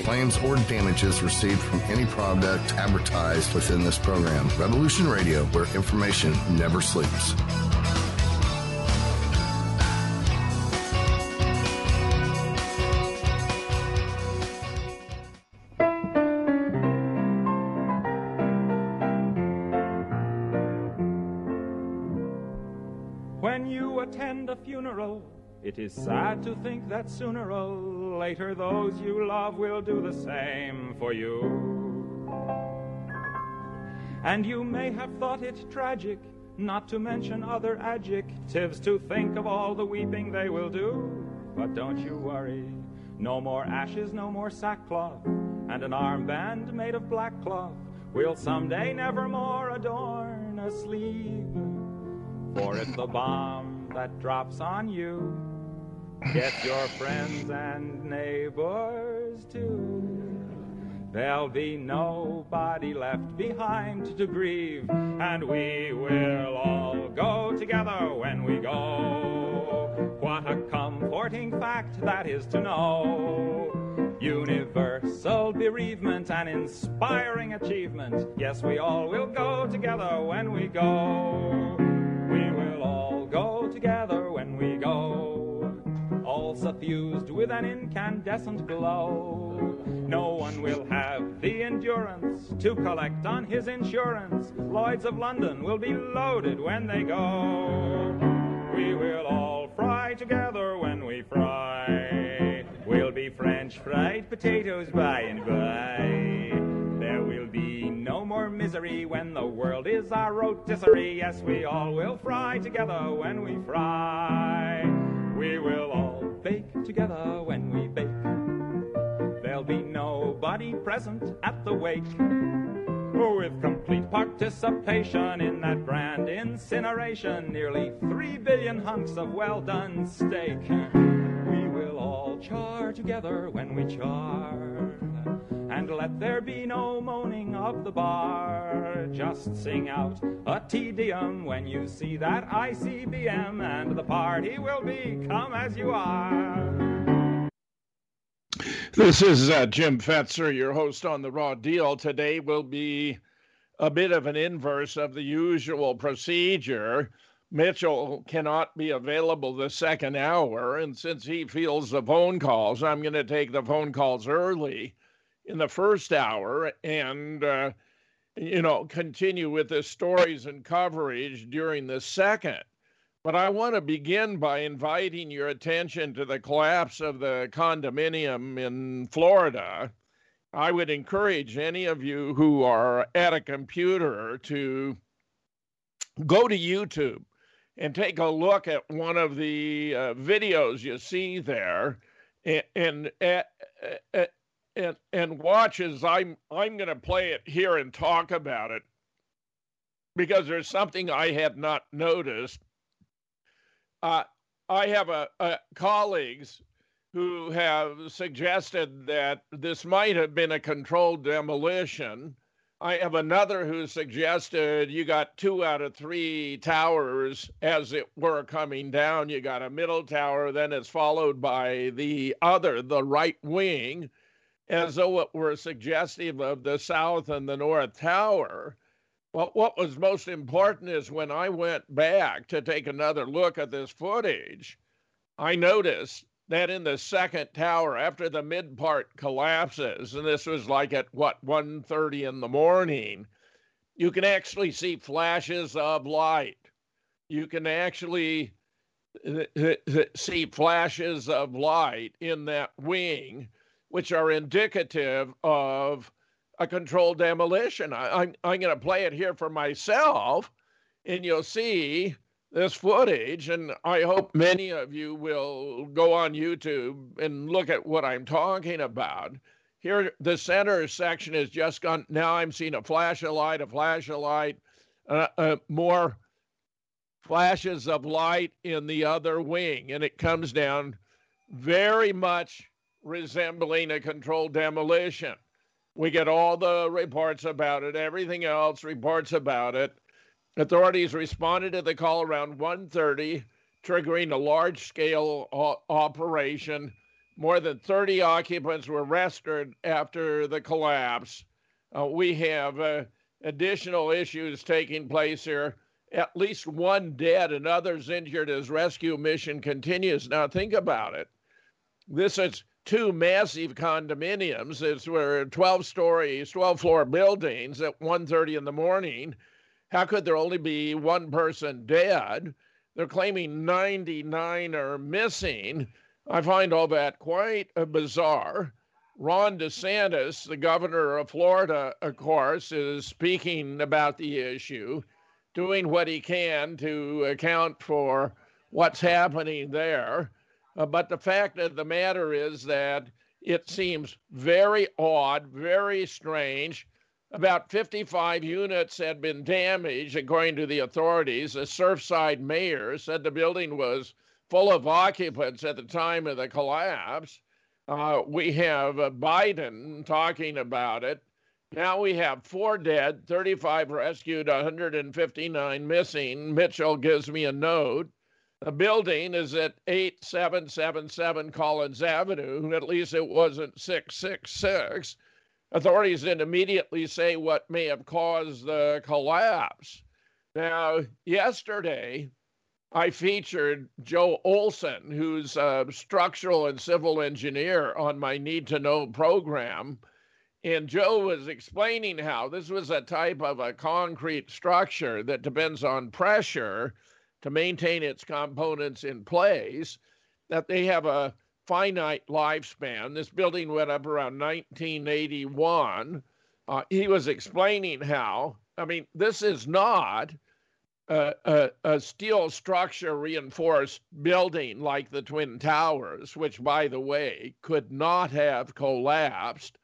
claims or damages received from any product advertised within this program. Revolution Radio, where information never sleeps. When you attend a funeral, it is sad to think that sooner or later those you love will do the same for you. And you may have thought it tragic, not to mention other adjectives, to think of all the weeping they will do. But don't you worry, no more ashes, no more sackcloth, and an armband made of black cloth will someday nevermore adorn a sleeve. For if the bomb that drops on you gets your friends and neighbors too, there'll be nobody left behind to grieve, and we will all go together when we go. What a comforting fact that is to know. Universal bereavement, an inspiring achievement. Yes, we all will go together when we go. We will all go together when we go, all suffused with an incandescent glow. No one will have the endurance to collect on his insurance. Lloyd's of London will be loaded when they go. We will all fry together when we fry. We'll be French fried potatoes by and by. There will be no more misery when the world is our rotisserie. Yes, we all will fry together when we fry. We will all bake together when we bake. There'll be nobody present at the wake. With complete participation in that grand incineration, nearly 3 billion hunks of well-done steak. We will all char together when we char, and let there be no moaning of the bar. Just sing out a Te Deum when you see that ICBM, and the party will be come as you are. This is Jim Fetzer, your host on The Raw Deal. Today will be a bit of an inverse of the usual procedure. Mitchell cannot be available the second hour, and since he fields the phone calls, I'm going to take the phone calls early in the first hour and, continue with the stories and coverage during the second. But I want to begin by inviting your attention to the collapse of the condominium in Florida. I would encourage any of you who are at a computer to go to YouTube and take a look at one of the videos you see there, and watch as I'm going to play it here and talk about it, because there's something I had not noticed. I have colleagues who have suggested that this might have been a controlled demolition. I have another who suggested you got 2 out of 3 towers, as it were, coming down. You got a middle tower, then it's followed by the right wing, as though it were suggestive of the south and the north tower. Well, what was most important is when I went back to take another look at this footage, I noticed that in the second tower, after the mid part collapses, and this was like at 1:30 in the morning, you can actually see flashes of light. You can actually see flashes of light in that wing, which are indicative of a controlled demolition. I'm going to play it here for myself, and you'll see this footage, and I hope many of you will go on YouTube and look at what I'm talking about. Here, the center section has just gone. Now I'm seeing a flash of light, more flashes of light in the other wing, and it comes down very much resembling a controlled demolition. We get all the reports about it, everything else reports about it. Authorities responded to the call around 1:30, triggering a large-scale operation. More than 30 occupants were rescued after the collapse. We have additional issues taking place here. At least one dead and others injured as rescue mission continues. Now think about it. This is two massive condominiums. These were 12-floor buildings at 1:30 in the morning. How could there only be one person dead? They're claiming 99 are missing. I find all that quite bizarre. Ron DeSantis, the governor of Florida, of course, is speaking about the issue, doing what he can to account for what's happening there. But the fact of the matter is that it seems very odd, very strange. About 55 units had been damaged, according to the authorities. The Surfside mayor said the building was full of occupants at the time of the collapse. We have Biden talking about it. Now we have 4 dead, 35 rescued, 159 missing. Mitchell gives me a note. The building is at 8777 Collins Avenue. At least it wasn't 666. Authorities didn't immediately say what may have caused the collapse. Now, yesterday, I featured Joe Olson, who's a structural and civil engineer, on my Need to Know program. And Joe was explaining how this was a type of a concrete structure that depends on pressure to maintain its components in place, that they have a finite lifespan. This building went up around 1981. He was explaining how, this is not a steel structure reinforced building like the Twin Towers, which, by the way, could not have collapsed.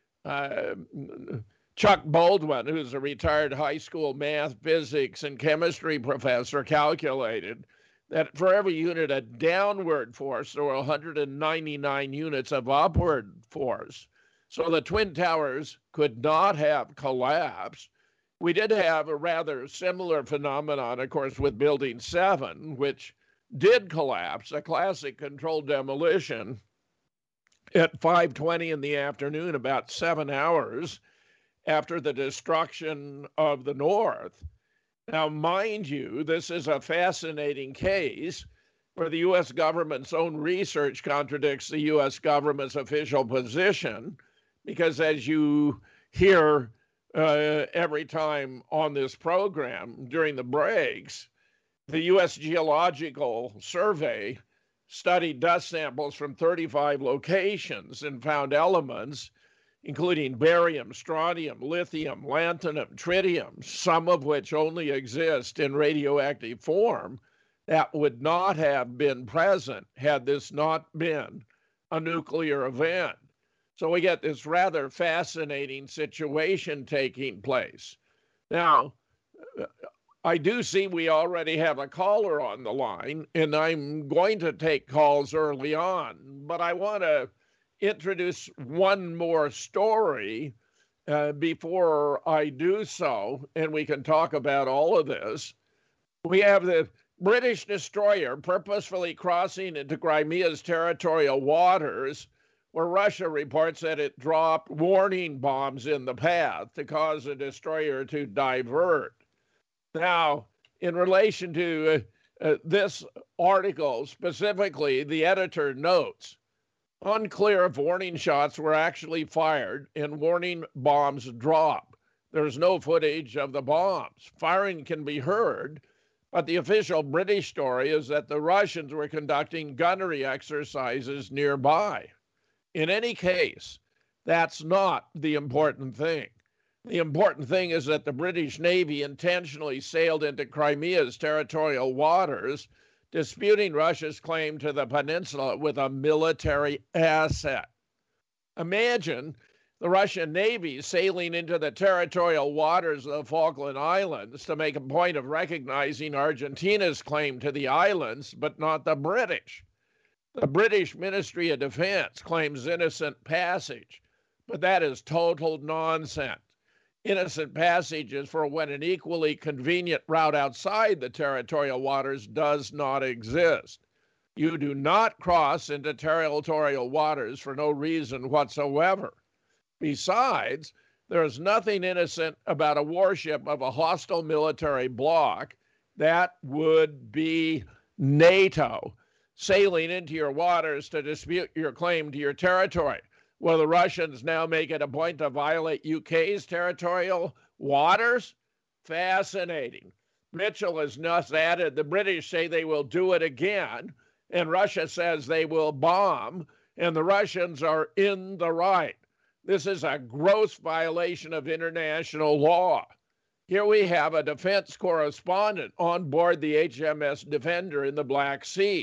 Chuck Baldwin, who's a retired high school math, physics, and chemistry professor, calculated that for every unit of downward force, there were 199 units of upward force. So the Twin Towers could not have collapsed. We did have a rather similar phenomenon, of course, with Building 7, which did collapse, a classic controlled demolition at 5:20 in the afternoon, about 7 hours after the destruction of the North. Now, mind you, this is a fascinating case where the U.S. government's own research contradicts the U.S. government's official position, because as you hear every time on this program during the breaks, the U.S. Geological Survey studied dust samples from 35 locations and found elements including barium, strontium, lithium, lanthanum, tritium, some of which only exist in radioactive form, that would not have been present had this not been a nuclear event. So we get this rather fascinating situation taking place. Now, I do see we already have a caller on the line, and I'm going to take calls early on, but I want to introduce one more story before I do so, and we can talk about all of this. We have the British destroyer purposefully crossing into Crimea's territorial waters, where Russia reports that it dropped warning bombs in the path to cause the destroyer to divert. Now, in relation to this article specifically, the editor notes, unclear if warning shots were actually fired and warning bombs dropped. There's no footage of the bombs. Firing can be heard, but the official British story is that the Russians were conducting gunnery exercises nearby. In any case, that's not the important thing. The important thing is that the British Navy intentionally sailed into Crimea's territorial waters, disputing Russia's claim to the peninsula with a military asset. Imagine the Russian Navy sailing into the territorial waters of the Falkland Islands to make a point of recognizing Argentina's claim to the islands, but not the British. The British Ministry of Defense claims innocent passage, but that is total nonsense. Innocent passage is for when an equally convenient route outside the territorial waters does not exist. You do not cross into territorial waters for no reason whatsoever. Besides, there's nothing innocent about a warship of a hostile military bloc, that would be NATO, sailing into your waters to dispute your claim to your territory. Will the Russians now make it a point to violate UK's territorial waters? Fascinating. Mitchell has just added, the British say they will do it again, and Russia says they will bomb, and the Russians are in the right. This is a gross violation of international law. Here we have a defense correspondent on board the HMS Defender in the Black Sea.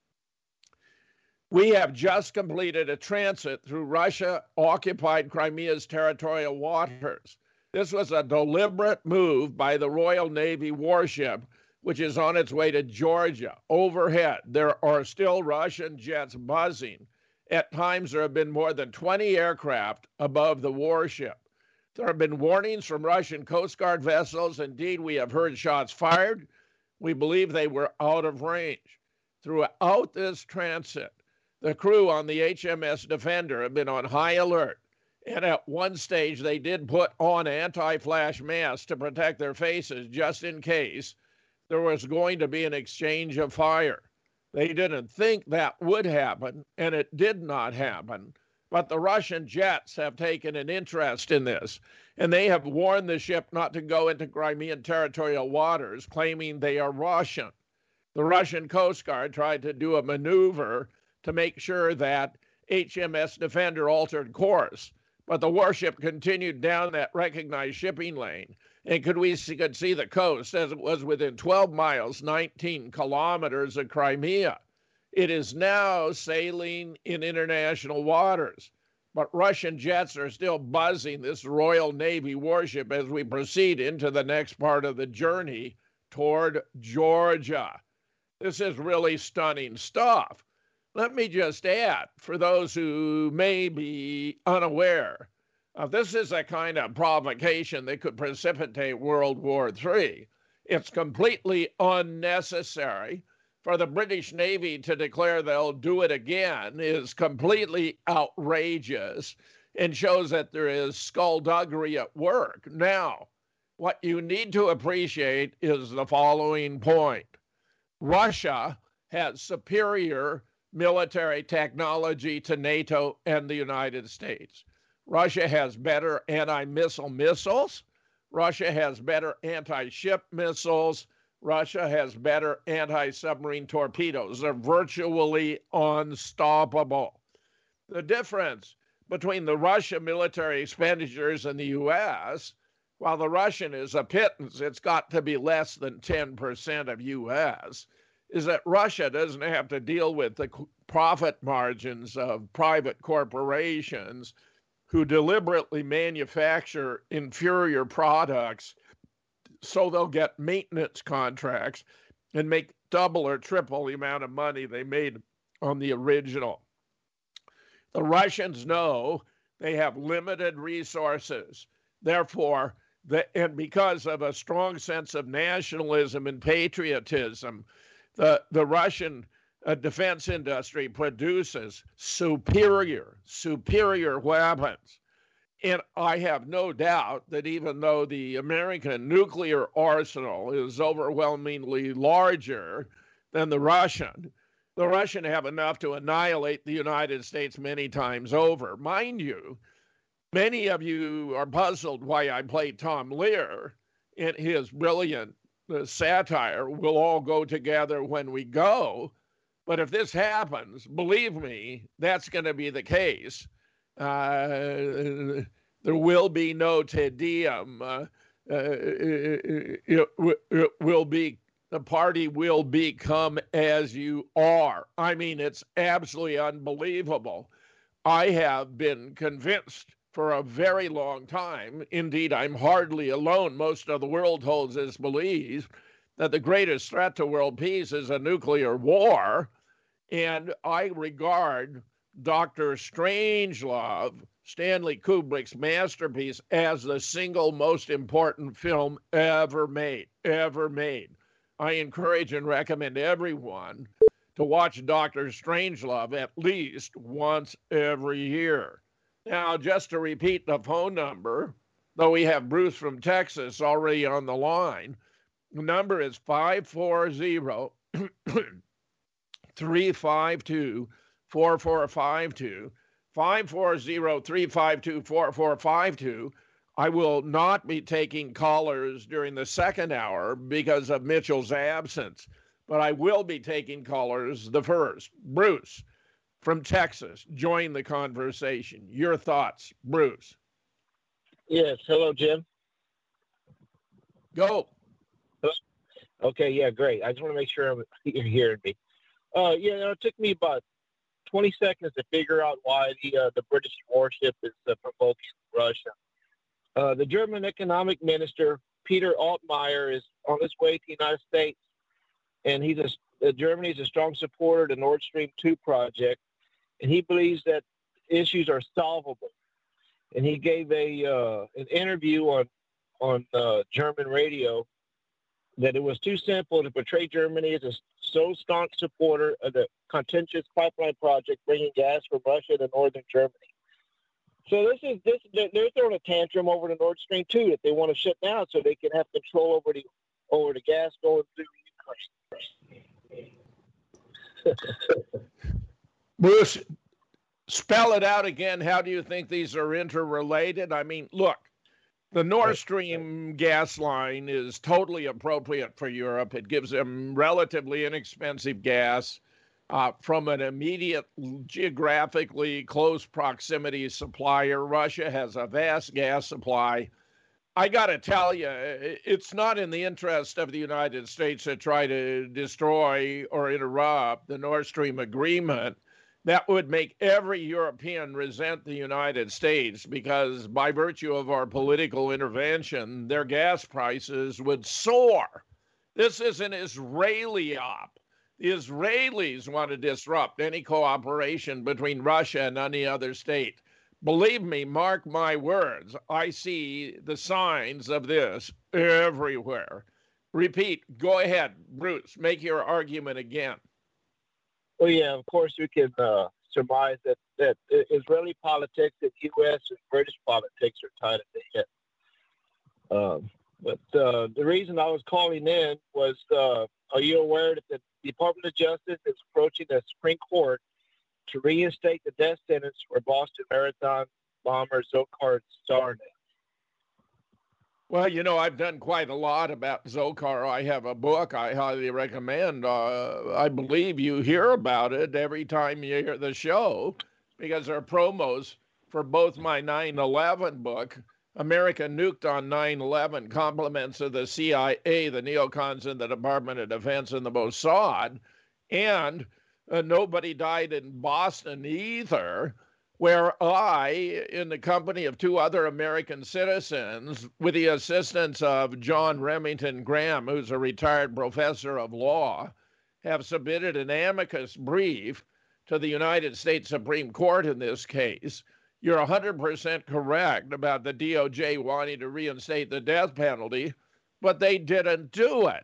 We have just completed a transit through Russia-occupied Crimea's territorial waters. This was a deliberate move by the Royal Navy warship, which is on its way to Georgia. Overhead, there are still Russian jets buzzing. At times, there have been more than 20 aircraft above the warship. There have been warnings from Russian Coast Guard vessels. Indeed, we have heard shots fired. We believe they were out of range. Throughout this transit, the crew on the HMS Defender have been on high alert. And at one stage, they did put on anti-flash masks to protect their faces just in case there was going to be an exchange of fire. They didn't think that would happen, and it did not happen. But the Russian jets have taken an interest in this, and they have warned the ship not to go into Crimean territorial waters, claiming they are Russian. The Russian Coast Guard tried to do a maneuver to make sure that HMS Defender altered course, but the warship continued down that recognized shipping lane, and could see the coast as it was within 12 miles, 19 kilometers of Crimea. It is now sailing in international waters, but Russian jets are still buzzing this Royal Navy warship as we proceed into the next part of the journey toward Georgia. This is really stunning stuff. Let me just add, for those who may be unaware, this is a kind of provocation that could precipitate World War III. It's completely unnecessary. For the British Navy to declare they'll do it again is completely outrageous and shows that there is skullduggery at work. Now, what you need to appreciate is the following point. Russia has superior military technology to NATO and the United States. Russia has better anti-missile missiles. Russia has better anti-ship missiles. Russia has better anti-submarine torpedoes. They're virtually unstoppable. The difference between the Russian military expenditures and the U.S., while the Russian is a pittance, it's got to be less than 10% of U.S., is that Russia doesn't have to deal with the profit margins of private corporations who deliberately manufacture inferior products so they'll get maintenance contracts and make double or triple the amount of money they made on the original. The Russians know they have limited resources. Therefore, and because of a strong sense of nationalism and patriotism, the Russian defense industry produces superior weapons. And I have no doubt that even though the American nuclear arsenal is overwhelmingly larger than the Russian have enough to annihilate the United States many times over. Mind you, many of you are puzzled why I play Tom Lear in his brilliant satire, "We'll all go together when we go." But if this happens, believe me, that's going to be the case. There will be no Te Deum. The party will become as you are. I mean, it's absolutely unbelievable. I have been convinced for a very long time, indeed, I'm hardly alone, most of the world holds this belief, that the greatest threat to world peace is a nuclear war. And I regard Dr. Strangelove, Stanley Kubrick's masterpiece, as the single most important film ever made. I encourage and recommend everyone to watch Dr. Strangelove at least once every year. Now, just to repeat the phone number, though we have Bruce from Texas already on the line, the number is 540 352 4452. 540-352-4452. I will not be taking callers during the second hour because of Mitchell's absence, but I will be taking callers the first. Bruce from Texas, join the conversation. Your thoughts, Bruce? Yes. Hello, Jim. Go. Okay. Yeah, great. I just want to make sure you're hearing me. It took me about 20 seconds to figure out why the British warship is provoking Russia. The German economic minister, Peter Altmaier, is on his way to the United States, and Germany is a strong supporter of the Nord Stream 2 project, and he believes that issues are solvable. And he gave an interview on German radio that it was too simple to portray Germany as a so staunch supporter of the contentious pipeline project bringing gas from Russia to northern Germany. So they're throwing a tantrum over the Nord Stream 2 that they want to shut down so they can have control over the gas going through Ukraine. Bruce, spell it out again. How do you think these are interrelated? I mean, look, the Nord Stream gas line is totally appropriate for Europe. It gives them relatively inexpensive gas from an immediate, geographically close proximity supplier. Russia has a vast gas supply. I got to tell you, it's not in the interest of the United States to try to destroy or interrupt the Nord Stream agreement. That would make every European resent the United States because by virtue of our political intervention, their gas prices would soar. This is an Israeli op. The Israelis want to disrupt any cooperation between Russia and any other state. Believe me, mark my words, I see the signs of this everywhere. Repeat, go ahead, Bruce, make your argument again. Well, yeah, of course we can surmise that Israeli politics and U.S. and British politics are tied at the hip. But the reason I was calling in was, are you aware that the Department of Justice is approaching the Supreme Court to reinstate the death sentence for Boston Marathon bomber Dzhokhar Tsarnaev? Well, you know, I've done quite a lot about Dzhokhar. I have a book I highly recommend. I believe you hear about it every time you hear the show because there are promos for both my 9/11 book, America Nuked on 9/11, Compliments of the CIA, the neocons in the Department of Defense, and the Mossad, and Nobody Died in Boston Either, where I, in the company of two other American citizens, with the assistance of John Remington Graham, who's a retired professor of law, have submitted an amicus brief to the United States Supreme Court in this case. You're 100% correct about the DOJ wanting to reinstate the death penalty, but they didn't do it.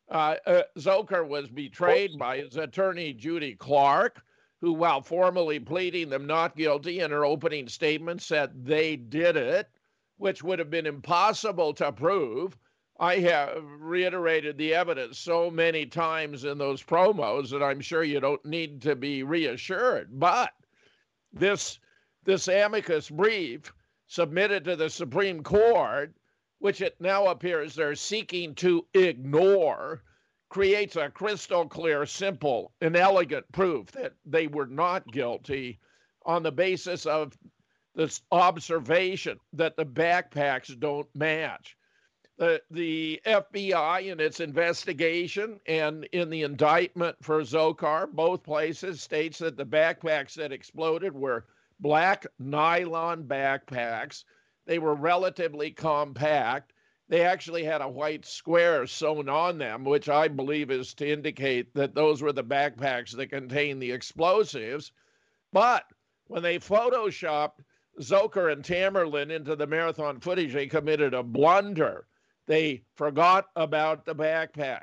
Dzhokhar was betrayed by his attorney, Judy Clark, who, while formally pleading them not guilty in her opening statement, said they did it, which would have been impossible to prove. I have reiterated the evidence so many times in those promos that I'm sure you don't need to be reassured. But this amicus brief submitted to the Supreme Court, which it now appears they're seeking to ignore, creates a crystal clear, simple, and elegant proof that they were not guilty on the basis of this observation that the backpacks don't match. The FBI in its investigation and in the indictment for Dzhokhar, both places, states that the backpacks that exploded were black nylon backpacks. They were relatively compact. They actually had a white square sewn on them, which I believe is to indicate that those were the backpacks that contained the explosives. But when they photoshopped Dzhokhar and Tamerlan into the marathon footage, they committed a blunder. They forgot about the backpacks.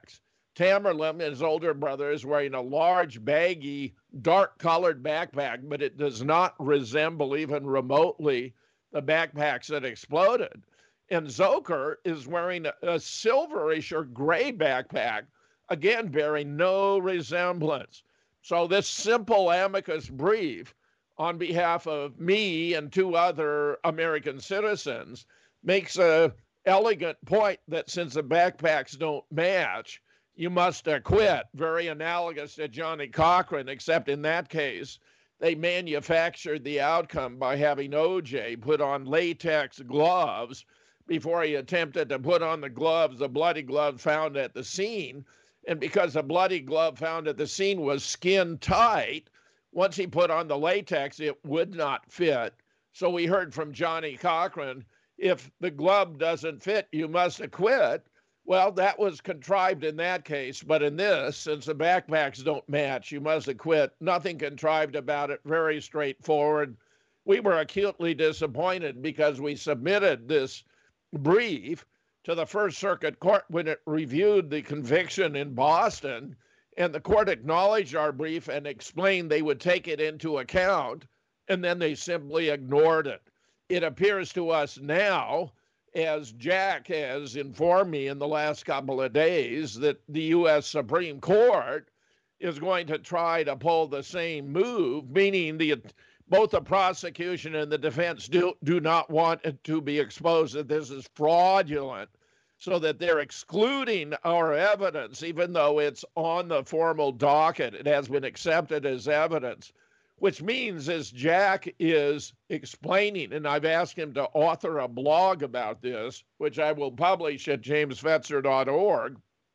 Tamerlan, his older brother, is wearing a large, baggy, dark-colored backpack, but it does not resemble even remotely the backpacks that exploded. And Zokor is wearing a silverish or gray backpack, again, bearing no resemblance. So this simple amicus brief on behalf of me and 2 other American citizens makes a elegant point that since the backpacks don't match, you must acquit, very analogous to Johnny Cochran, except in that case, they manufactured the outcome by having OJ put on latex gloves before he attempted to put on the gloves, the bloody glove found at the scene. And because the bloody glove found at the scene was skin tight, once he put on the latex, it would not fit. So we heard from Johnny Cochran, if the glove doesn't fit, you must acquit. Well, that was contrived in that case, but in this, since the backpacks don't match, you must acquit. Nothing contrived about it, very straightforward. We were acutely disappointed because we submitted this brief to the First Circuit Court when it reviewed the conviction in Boston, and the court acknowledged our brief and explained they would take it into account, and then they simply ignored it. It appears to us now, as Jack has informed me in the last couple of days, that the U.S. Supreme Court is going to try to pull the same move, meaning both the prosecution and the defense do not want it to be exposed that this is fraudulent, so that they're excluding our evidence, even though it's on the formal docket. It has been accepted as evidence, which means, as Jack is explaining, and I've asked him to author a blog about this, which I will publish at jamesfetzer.org,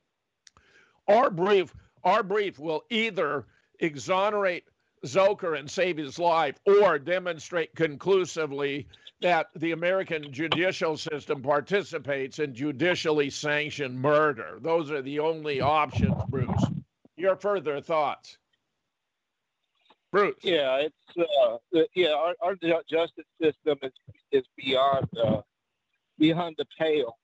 our brief will either exonerate Zokor and save his life, or demonstrate conclusively that the American judicial system participates in judicially sanctioned murder. Those are the only options, Bruce. Your further thoughts? Bruce. Yeah, it's our justice system is beyond the pale.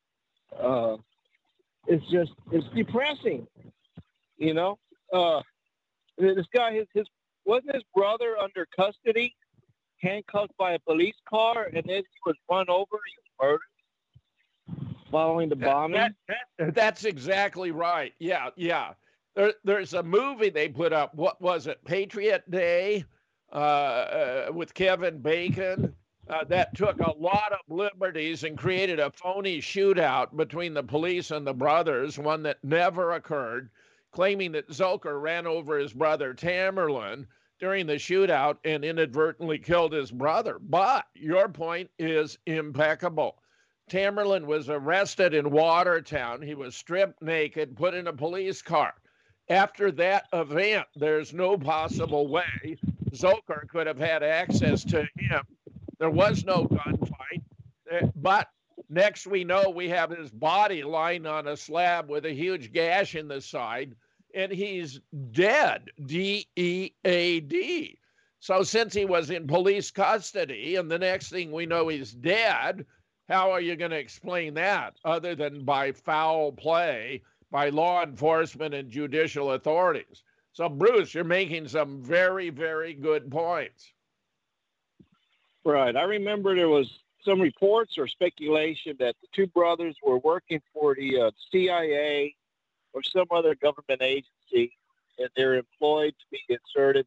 It's depressing, you know. This guy, wasn't his brother under custody, handcuffed by a police car, and then he was run over, he was murdered following the bombing? That's exactly right. Yeah. There's a movie they put up. What was it? Patriot Day with Kevin Bacon that took a lot of liberties and created a phony shootout between the police and the brothers, one that never occurred, claiming that Zokor ran over his brother Tamerlan during the shootout and inadvertently killed his brother. But your point is impeccable. Tamerlan was arrested in Watertown. He was stripped naked, put in a police car. After that event, there's no possible way Zokor could have had access to him. There was no gunfight. But next we know, we have his body lying on a slab with a huge gash in the side, and he's dead, D-E-A-D. So since he was in police custody, and the next thing we know he's dead, how are you going to explain that other than by foul play by law enforcement and judicial authorities? So, Bruce, you're making some very, very good points. Right. I remember there was some reports or speculation that the 2 brothers were working for the CIA or some other government agency, and they're employed to be inserted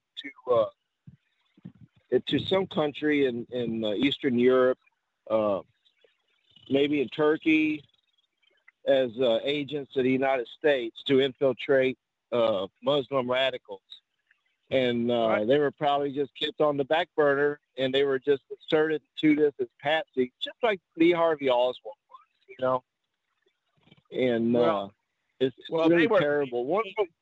to some country in Eastern Europe, maybe in Turkey, as agents of the United States to infiltrate Muslim radicals. And they were probably just kept on the back burner, and they were just inserted to this as patsy, just like Lee Harvey Oswald was, you know. And it's really terrible.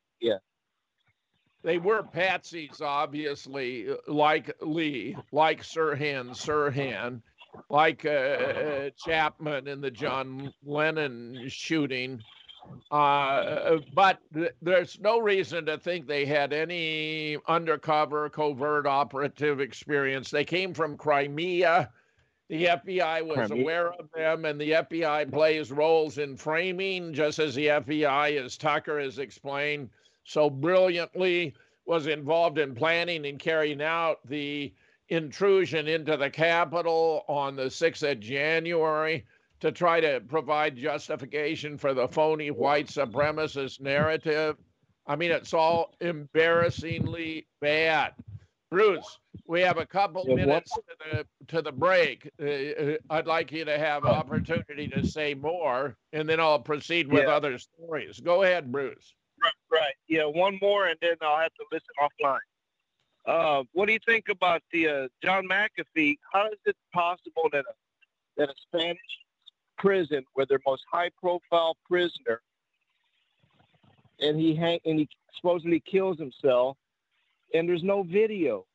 They were patsies, obviously, like Lee, like Sirhan, like Chapman in the John Lennon shooting. But there's no reason to think they had any undercover, covert operative experience. They came from Crimea. The FBI was aware of them, and the FBI plays roles in framing, just as the FBI, as Tucker has explained so brilliantly, was involved in planning and carrying out the intrusion into the Capitol on the 6th of January to try to provide justification for the phony white supremacist narrative. I mean, it's all embarrassingly bad. Bruce, we have a couple minutes to the break. I'd like you to have opportunity to say more, and then I'll proceed with other stories. Go ahead, Bruce. Right. Yeah, one more, and then I'll have to listen offline. What do you think about the John McAfee? How is it possible that a Spanish prison, where their most high-profile prisoner, and he supposedly kills himself, and there's no video?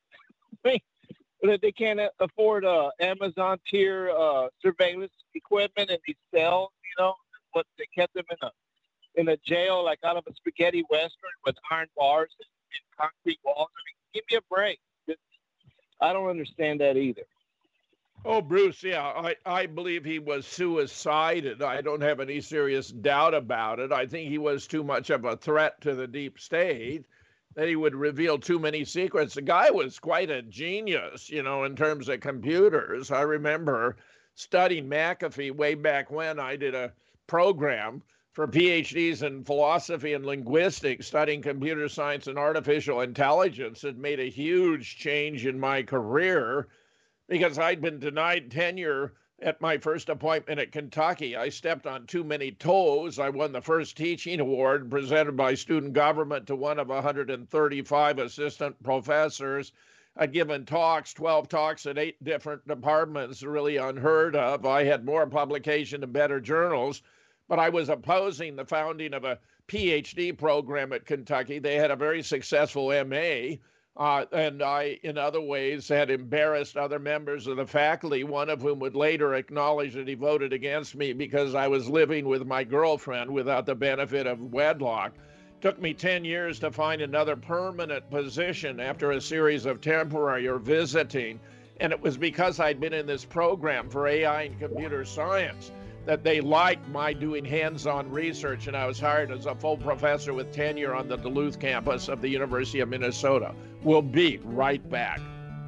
They can't afford Amazon tier surveillance equipment in these cells, but they kept them in a jail, like out of a spaghetti western with iron bars and concrete walls. I mean, give me a break. I don't understand that either. Oh, Bruce, yeah, I believe he was suicided. I don't have any serious doubt about it. I think he was too much of a threat to the deep state, that he would reveal too many secrets. The guy was quite a genius, in terms of computers. I remember studying McAfee way back when. I did a program for PhDs in philosophy and linguistics, studying computer science and artificial intelligence. It made a huge change in my career because I'd been denied tenure at my first appointment at Kentucky. I stepped on too many toes. I won the first teaching award presented by student government to one of 135 assistant professors. I'd given talks, 12 talks at 8 different departments, really unheard of. I had more publication and better journals, but I was opposing the founding of a PhD program at Kentucky. They had a very successful MA. And I, in other ways, had embarrassed other members of the faculty, one of whom would later acknowledge that he voted against me because I was living with my girlfriend without the benefit of wedlock. It took me 10 years to find another permanent position after a series of temporary or visiting. And it was because I'd been in this program for AI and computer science that they liked my doing hands-on research, and I was hired as a full professor with tenure on the Duluth campus of the University of Minnesota. We'll be right back.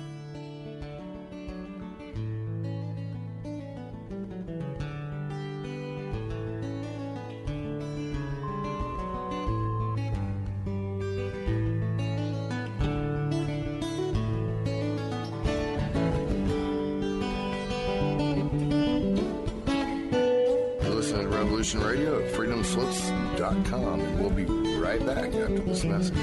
Radio at freedomslips.com, and we'll be right back after this message.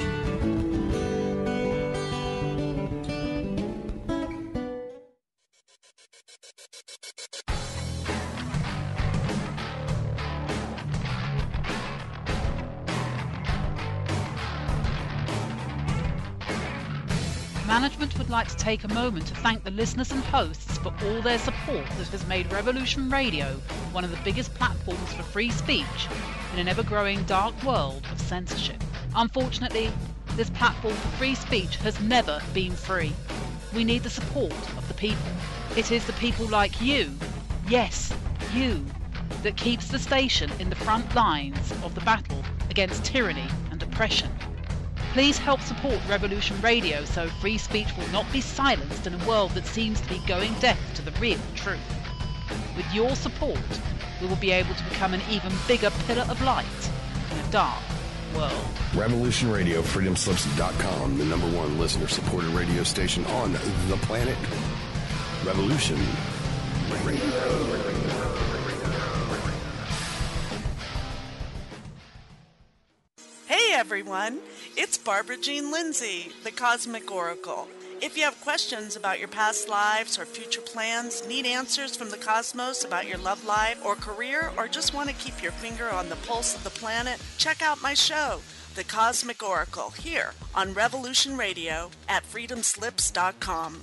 Management would like to take a moment to thank the listeners and hosts for all their support that has made Revolution Radio one of the biggest platforms for free speech in an ever-growing dark world of censorship. Unfortunately, this platform for free speech has never been free. We need the support of the people. It is the people like you, yes, you, that keeps the station in the front lines of the battle against tyranny and oppression. Please help support Revolution Radio so free speech will not be silenced in a world that seems to be going deaf to the real truth. With your support, we will be able to become an even bigger pillar of light in a dark world. Revolution Radio, freedomslips.com, the #1 listener-supported radio station on the planet. Revolution Radio. Hey everyone, it's Barbara Jean Lindsay, the Cosmic Oracle. If you have questions about your past lives or future plans, need answers from the cosmos about your love life or career, or just want to keep your finger on the pulse of the planet, check out my show, The Cosmic Oracle, here on Revolution Radio at freedomslips.com.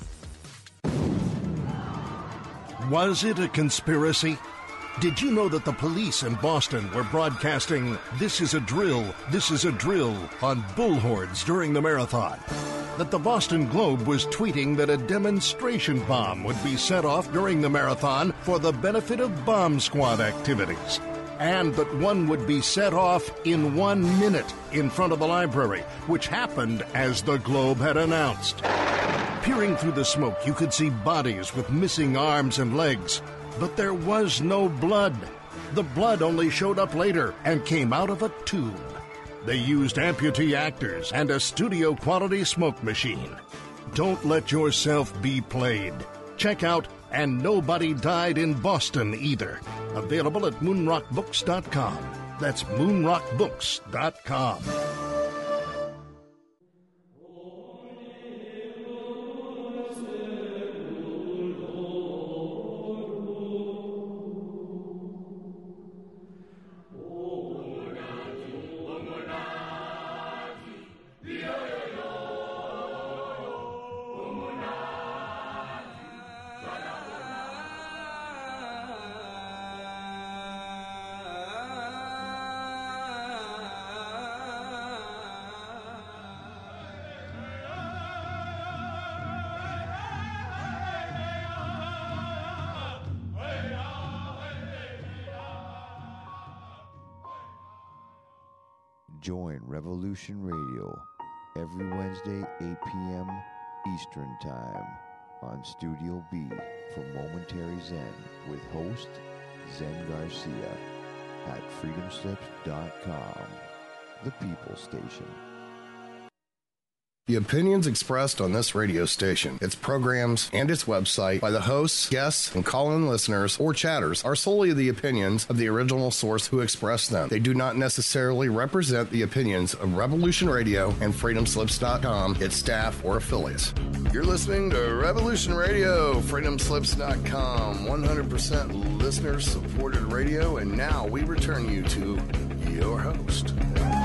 Was it a conspiracy? Did you know that the police in Boston were broadcasting "This is a drill, this is a drill" on bullhorns during the marathon? that the Boston Globe was tweeting that a demonstration bomb would be set off during the marathon for the benefit of bomb squad activities, and that one would be set off in 1 minute in front of the library, which happened as the Globe had announced. Peering through the smoke, you could see bodies with missing arms and legs, but there was no blood. The blood only showed up later and came out of a tube. They used amputee actors and a studio-quality smoke machine. Don't let yourself be played. Check out And Nobody Died in Boston Either. Available at moonrockbooks.com. That's moonrockbooks.com. Join Revolution Radio every Wednesday, 8 p.m. Eastern Time on Studio B for Momentary Zen with host Zen Garcia at freedomslips.com, the People Station. The opinions expressed on this radio station, its programs, and its website by the hosts, guests, and call-in listeners or chatters are solely the opinions of the original source who expressed them. They do not necessarily represent the opinions of Revolution Radio and freedomslips.com, its staff, or affiliates. You're listening to Revolution Radio, freedomslips.com, 100% listener-supported radio, and now we return you to your host.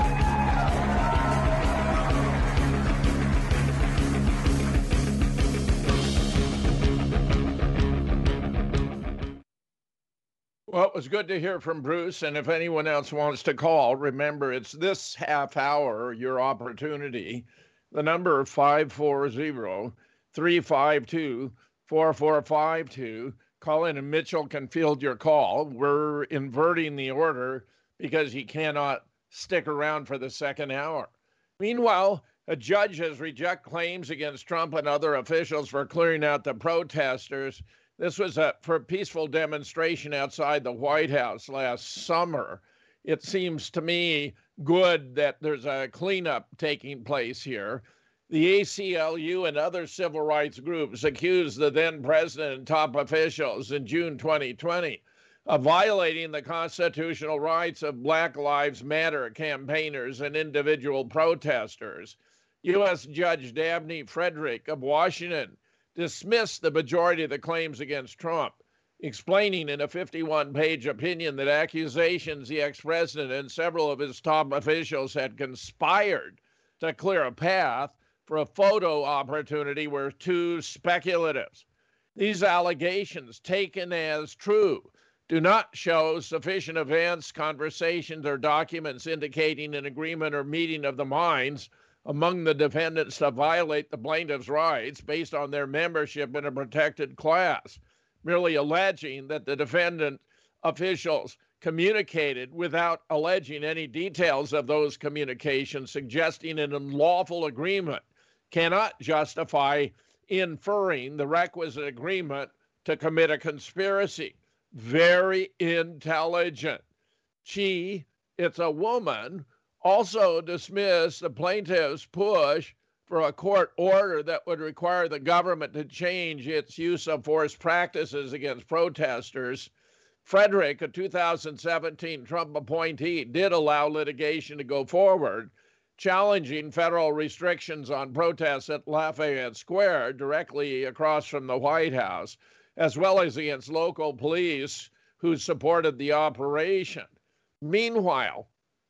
Well, it was good to hear from Bruce, and if anyone else wants to call, remember it's this half hour, your opportunity. The number 540-352-4452. Call in and Mitchell can field your call. We're inverting the order because he cannot stick around for the second hour. Meanwhile, a judge has rejected claims against Trump and other officials for clearing out the protesters. This was for a peaceful demonstration outside the White House last summer. It seems to me good that there's a cleanup taking place here. The ACLU and other civil rights groups accused the then president and top officials in June 2020 of violating the constitutional rights of Black Lives Matter campaigners and individual protesters. U.S. Judge Dabney Frederick of Washington dismissed the majority of the claims against Trump, explaining in a 51-page opinion that accusations the ex-president and several of his top officials had conspired to clear a path for a photo opportunity were too speculative. These allegations, taken as true, do not show sufficient events, conversations, or documents indicating an agreement or meeting of the minds among the defendants to violate the plaintiff's rights based on their membership in a protected class, merely alleging that the defendant officials communicated without alleging any details of those communications, suggesting an unlawful agreement, cannot justify inferring the requisite agreement to commit a conspiracy. Very intelligent. It's a woman, also dismissed the plaintiff's push for a court order that would require the government to change its use of force practices against protesters. Frederick, a 2017 Trump appointee, did allow litigation to go forward, challenging federal restrictions on protests at Lafayette Square, directly across from the White House, as well as against local police who supported the operation. Meanwhile,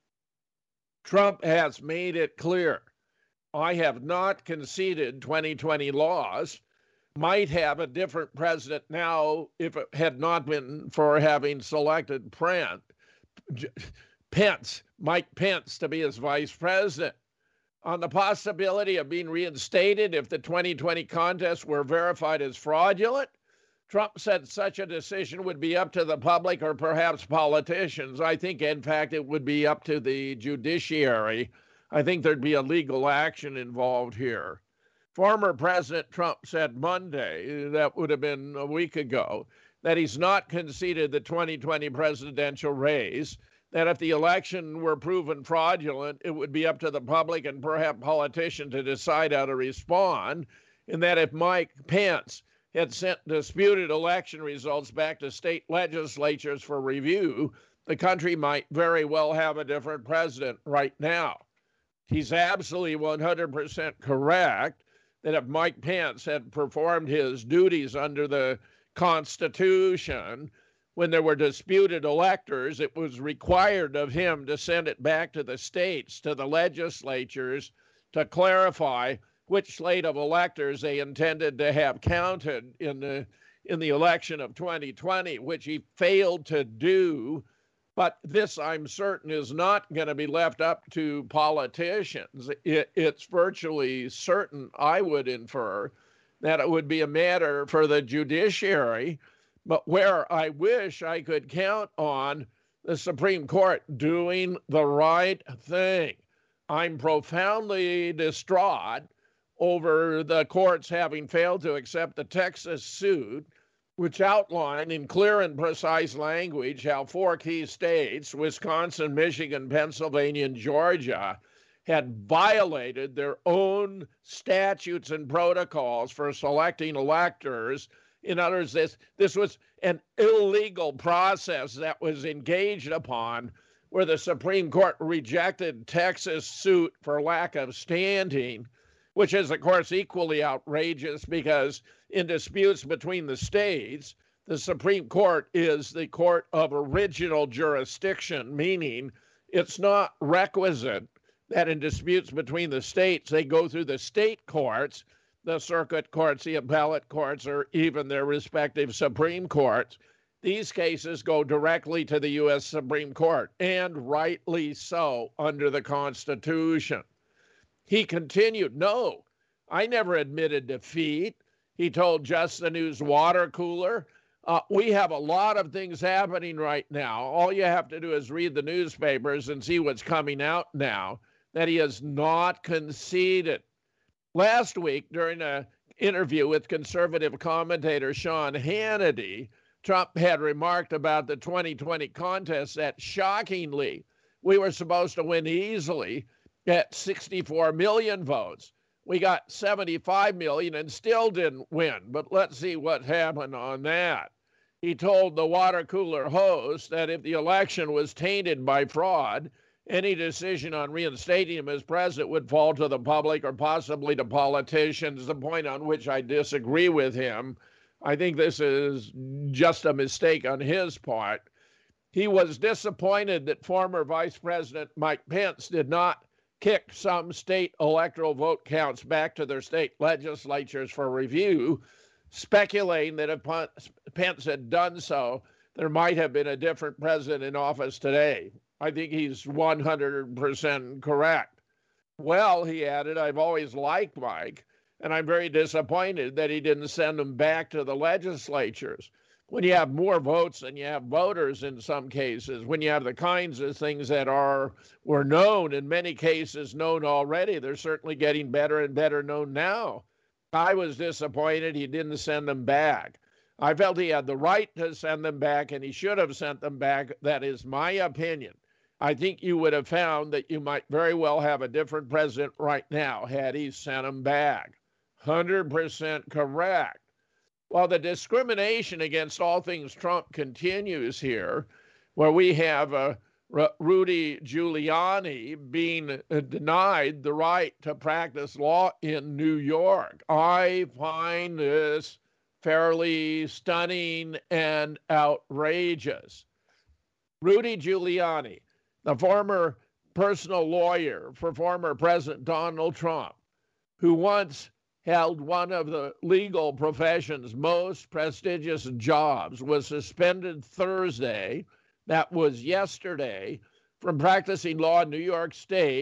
Trump has made it clear, I have not conceded 2020 laws, might have a different president now if it had not been for having selected Mike Pence, to be his vice president. on the possibility of being reinstated if the 2020 contest were verified as fraudulent. Trump said such a decision would be up to the public or perhaps politicians. I think, in fact, it would be up to the judiciary. I think there'd be a legal action involved here. Former President Trump said Monday, that would have been a week ago, that he's not conceded the 2020 presidential race, that if the election were proven fraudulent, it would be up to the public and perhaps politicians to decide how to respond, and that if Mike Pence had sent disputed election results back to state legislatures for review, the country might very well have a different president right now. He's absolutely 100% correct that if Mike Pence had performed his duties under the Constitution, when there were disputed electors, it was required of him to send it back to the states, to the legislatures, to clarify which slate of electors they intended to have counted in the election of 2020, which he failed to do. But this, I'm certain, is not going to be left up to politicians. It's virtually certain, I would infer, that it would be a matter for the judiciary, but where I wish I could count on the Supreme Court doing the right thing. I'm profoundly distraught over the courts having failed to accept the Texas suit, which outlined in clear and precise language how 4 key states, Wisconsin, Michigan, Pennsylvania, and Georgia, had violated their own statutes and protocols for selecting electors. In other words, this was an illegal process that was engaged upon, where the Supreme Court rejected Texas' suit for lack of standing, which is, of course, equally outrageous because in disputes between the states, the Supreme Court is the court of original jurisdiction, meaning it's not requisite that in disputes between the states, they go through the state courts, the circuit courts, the appellate courts, or even their respective Supreme Courts. These cases go directly to the U.S. Supreme Court, and rightly so under the Constitution. He continued, no, I never admitted defeat. He told Just the News water cooler, we have a lot of things happening right now. All you have to do is read the newspapers and see what's coming out now, that he has not conceded. Last week, during an interview with conservative commentator Sean Hannity, Trump had remarked about the 2020 contest that, shockingly, we were supposed to win easily at 64 million votes. We got 75 million and still didn't win, but let's see what happened on that. He told the water cooler host that if the election was tainted by fraud, any decision on reinstating him as president would fall to the public or possibly to politicians, the point on which I disagree with him. I think this is just a mistake on his part. He was disappointed that former Vice President Mike Pence did not kick some state electoral vote counts back to their state legislatures for review, speculating that if Pence had done so, there might have been a different president in office today. I think he's 100% correct. Well, he added, I've always liked Mike, and I'm very disappointed that he didn't send him back to the legislatures. When you have more votes than you have voters in some cases, when you have the kinds of things that were known, in many cases known already, they're certainly getting better and better known now. I was disappointed he didn't send them back. I felt he had the right to send them back, and he should have sent them back. That is my opinion. I think you would have found that you might very well have a different president right now had he sent them back. 100% correct. Well, the discrimination against all things Trump continues here, where we have Rudy Giuliani being denied the right to practice law in New York. I find this fairly stunning and outrageous. Rudy Giuliani, the former personal lawyer for former President Donald Trump, who once held one of the legal profession's most prestigious jobs, was suspended Thursday, that was yesterday, from practicing law in New York State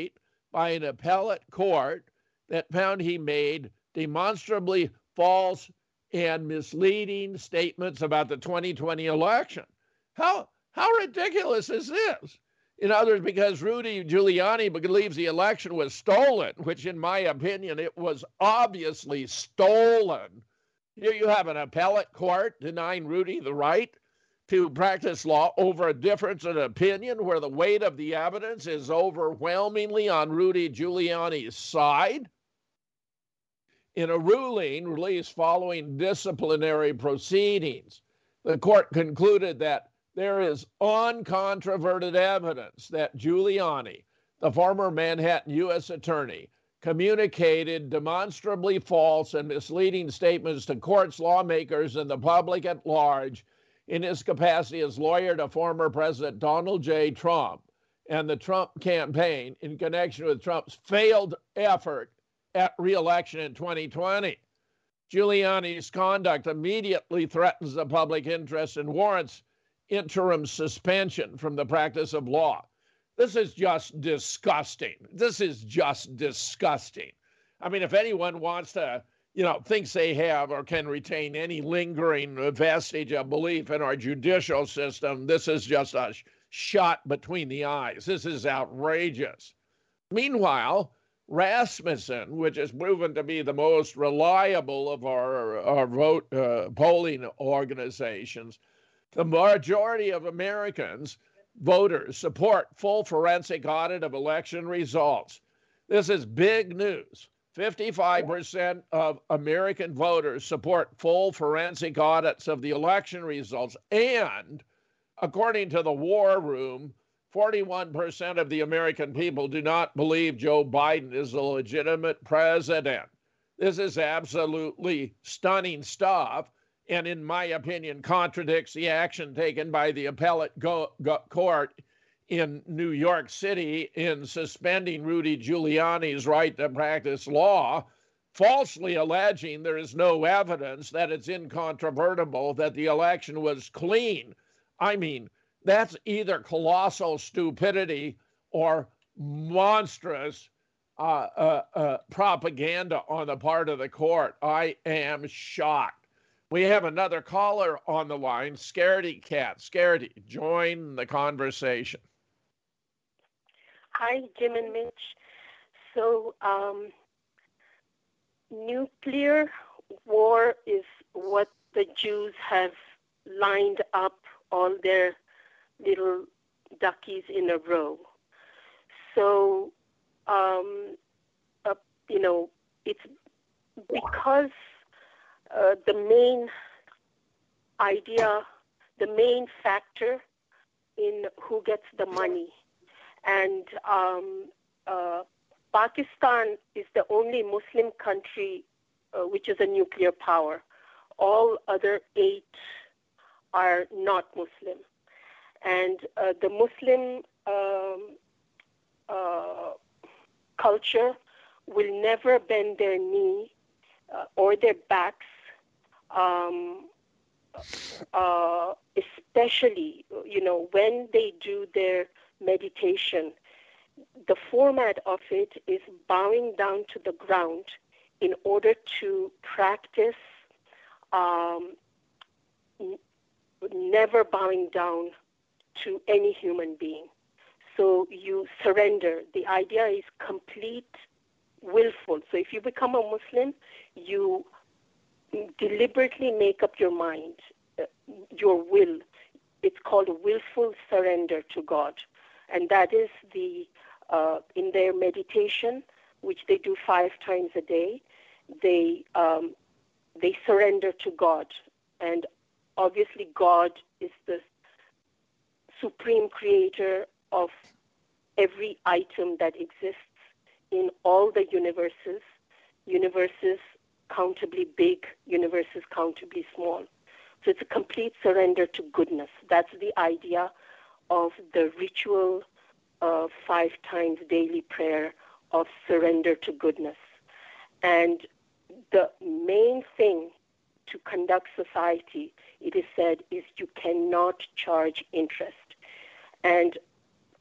by an appellate court that found he made demonstrably false and misleading statements about the 2020 election. How ridiculous is this? In other words, because Rudy Giuliani believes the election was stolen, which in my opinion, it was obviously stolen. Here you have an appellate court denying Rudy the right to practice law over a difference in opinion where the weight of the evidence is overwhelmingly on Rudy Giuliani's side. In a ruling released following disciplinary proceedings, the court concluded that there is uncontroverted evidence that Giuliani, the former Manhattan U.S. attorney, communicated demonstrably false and misleading statements to courts, lawmakers, and the public at large in his capacity as lawyer to former President Donald J. Trump and the Trump campaign in connection with Trump's failed effort at re-election in 2020. Giuliani's conduct immediately threatens the public interest and warrants interim suspension from the practice of law. This is just disgusting. This is just disgusting. I mean, if anyone wants to, thinks they have or can retain any lingering vestige of belief in our judicial system, this is just a shot between the eyes. This is outrageous. Meanwhile, Rasmussen, which has proven to be the most reliable of our vote polling organizations, the majority of Americans, voters, support full forensic audit of election results. This is big news. 55% of American voters support full forensic audits of the election results. And according to the War Room, 41% of the American people do not believe Joe Biden is a legitimate president. This is absolutely stunning stuff, and in my opinion, contradicts the action taken by the appellate court in New York City in suspending Rudy Giuliani's right to practice law, falsely alleging there is no evidence that it's incontrovertible that the election was clean. I mean, that's either colossal stupidity or monstrous propaganda on the part of the court. I am shocked. We have another caller on the line, Scaredy Cat. Scaredy, join the conversation. Hi, Jim and Mitch. So, nuclear war is what the Jews have lined up all their little duckies in a row. So, it's because the main idea, the main factor in who gets the money. And Pakistan is the only Muslim country which is a nuclear power. All other 8 are not Muslim. And the Muslim culture will never bend their knee or their backs, especially, when they do their meditation. The format of it is bowing down to the ground in order to practice never bowing down to any human being. So you surrender. The idea is complete willful. So if you become a Muslim, you deliberately make up your mind, your will. It's called a willful surrender to God. And that is in their meditation, which they do 5 times a day, they surrender to God. And obviously God is the supreme creator of every item that exists in all the universes countably big, universes countably small. So it's a complete surrender to goodness. That's the idea of the ritual 5 times daily prayer of surrender to goodness. And the main thing to conduct society, it is said, is you cannot charge interest. And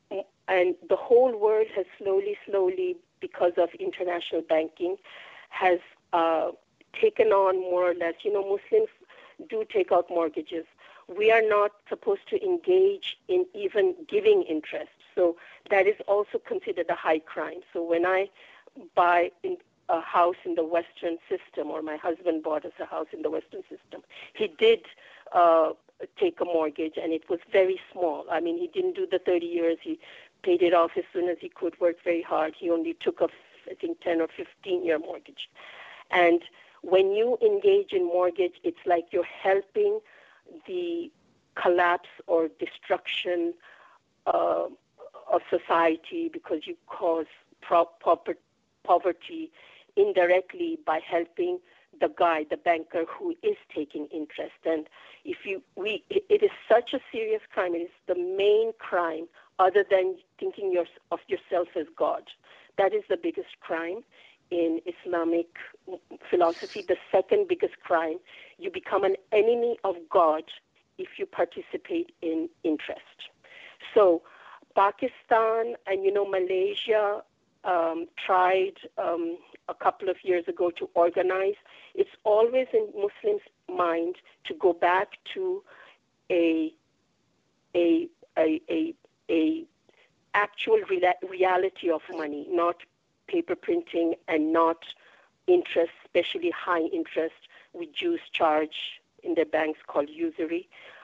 And the whole world has slowly, because of international banking, has taken on more or less, Muslims do take out mortgages. We are not supposed to engage in even giving interest. So that is also considered a high crime. So when I buy a house in the Western system, or my husband bought us a house in the Western system, he did take a mortgage, and it was very small. I mean, he didn't do the 30 years. He paid it off as soon as he could, worked very hard. He only took a, I think, 10 or 15-year mortgage. And when you engage in mortgage, it's like you're helping the collapse or destruction of society, because you cause poverty indirectly by helping the banker who is taking interest. And it is such a serious crime. It is the main crime, other than thinking of yourself as God. That is the biggest crime in Islamic philosophy. The second biggest crime, you become an enemy of God if you participate in interest. So Pakistan and, Malaysia tried a couple of years ago to organize. It's always in Muslims' mind to go back to a actual reality of money, not paper printing and not interest, especially high interest, which Jews charge in their banks called usury.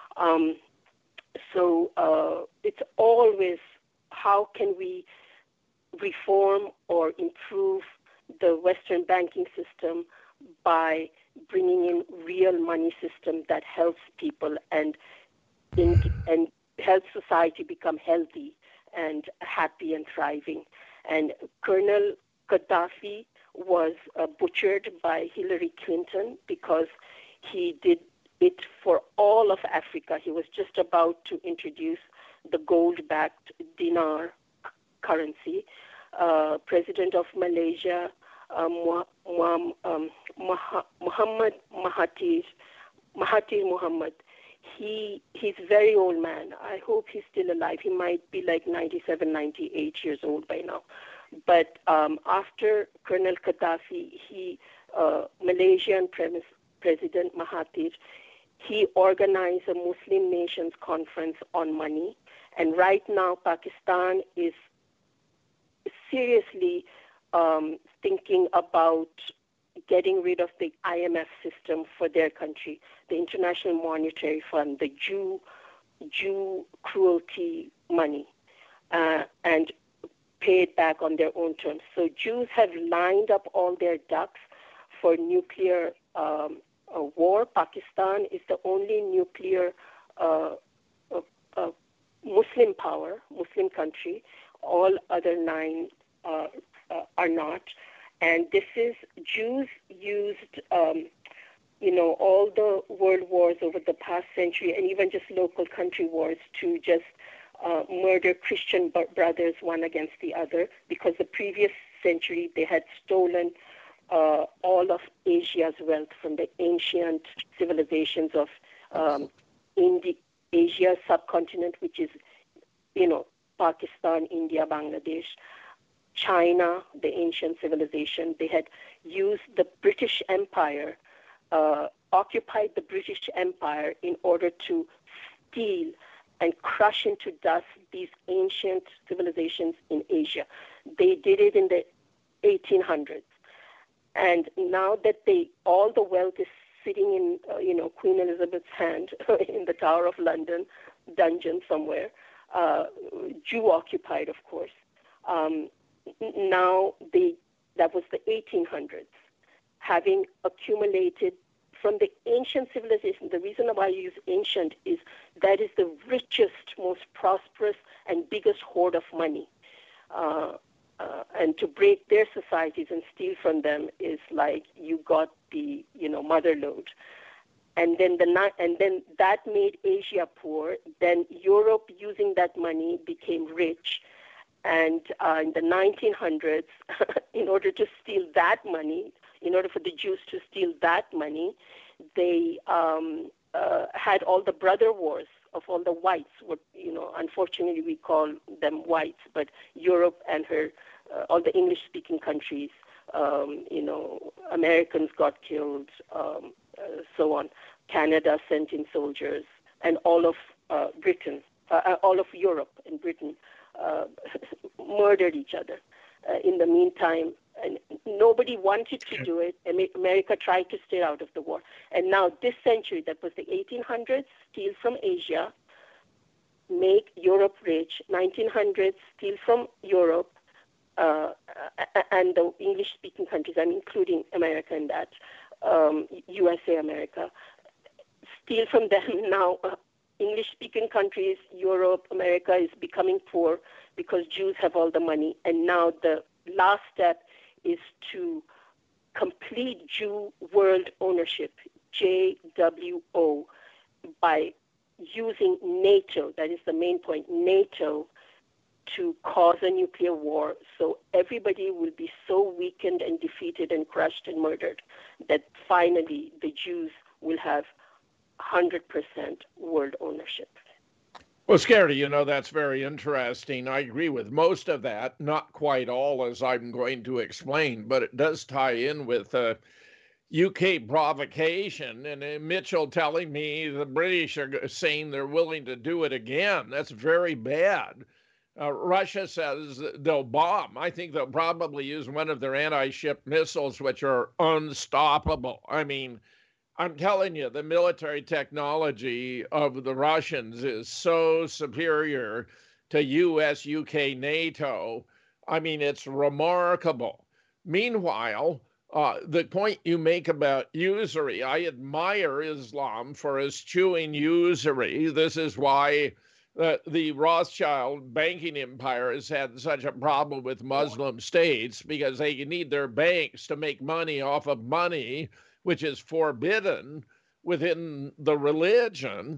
So it's always, how can we reform or improve the Western banking system by bringing in real money system that helps people and helps society become healthy and happy and thriving. And Colonel Gaddafi was butchered by Hillary Clinton because he did it for all of Africa. He was just about to introduce the gold-backed dinar currency. President of Malaysia, Mahathir Mohamad, he's a very old man. I hope he's still alive. He might be like 97, 98 years old by now. But after Colonel Gaddafi, Malaysian President Mahathir, he organized a Muslim Nations Conference on money. And right now, Pakistan is seriously thinking about getting rid of the IMF system for their country, the International Monetary Fund, the Jew cruelty money, and pay it back on their own terms. So Jews have lined up all their ducks for nuclear war. Pakistan is the only nuclear Muslim power, Muslim country. All other 9 are not. And this is, Jews used, all the world wars over the past century, and even just local country wars, to just murder Christian brothers one against the other, because the previous century they had stolen all of Asia's wealth from the ancient civilizations of Asia subcontinent, which is, Pakistan, India, Bangladesh, China, the ancient civilization. They had used the British Empire, occupied the British Empire in order to steal and crush into dust these ancient civilizations in Asia. They did it in the 1800s. And now that all the wealth is sitting in, Queen Elizabeth's hand in the Tower of London dungeon somewhere, Jew occupied, of course. Now that was the 1800s, having accumulated from the ancient civilization. The reason why I use ancient is that is the richest, most prosperous, and biggest hoard of money. And to break their societies and steal from them is like you got the mother lode. And then that made Asia poor. Then Europe, using that money, became rich. And in the 1900s, in order to steal that money, in order for the Jews to steal that money, they had all the brother wars of all the whites, what, unfortunately we call them whites, but Europe and all the English-speaking countries, Americans got killed, so on. Canada sent in soldiers, and all of Britain, all of Europe and Britain murdered each other. In the meantime, and nobody wanted to do it. America tried to stay out of the war. And now this century, that was the 1800s, steal from Asia, make Europe rich. 1900s, steal from Europe and the English-speaking countries, I'm including America in that, USA, America, steal from them. Now English-speaking countries, Europe, America is becoming poor because Jews have all the money. And now the last step is to complete Jew world ownership, JWO, by using NATO, that is the main point, NATO, to cause a nuclear war. So everybody will be so weakened and defeated and crushed and murdered that finally the Jews will have 100% world ownership. Well, Scaredy, that's very interesting. I agree with most of that, not quite all, as I'm going to explain, but it does tie in with UK provocation. And Mitchell telling me the British are saying they're willing to do it again. That's very bad. Russia says they'll bomb. I think they'll probably use one of their anti-ship missiles, which are unstoppable. I mean, I'm telling you, the military technology of the Russians is so superior to US, UK, NATO. I mean, it's remarkable. Meanwhile, the point you make about usury, I admire Islam for eschewing usury. This is why the Rothschild banking empire has had such a problem with Muslim states, because they need their banks to make money off of money, which is forbidden within the religion.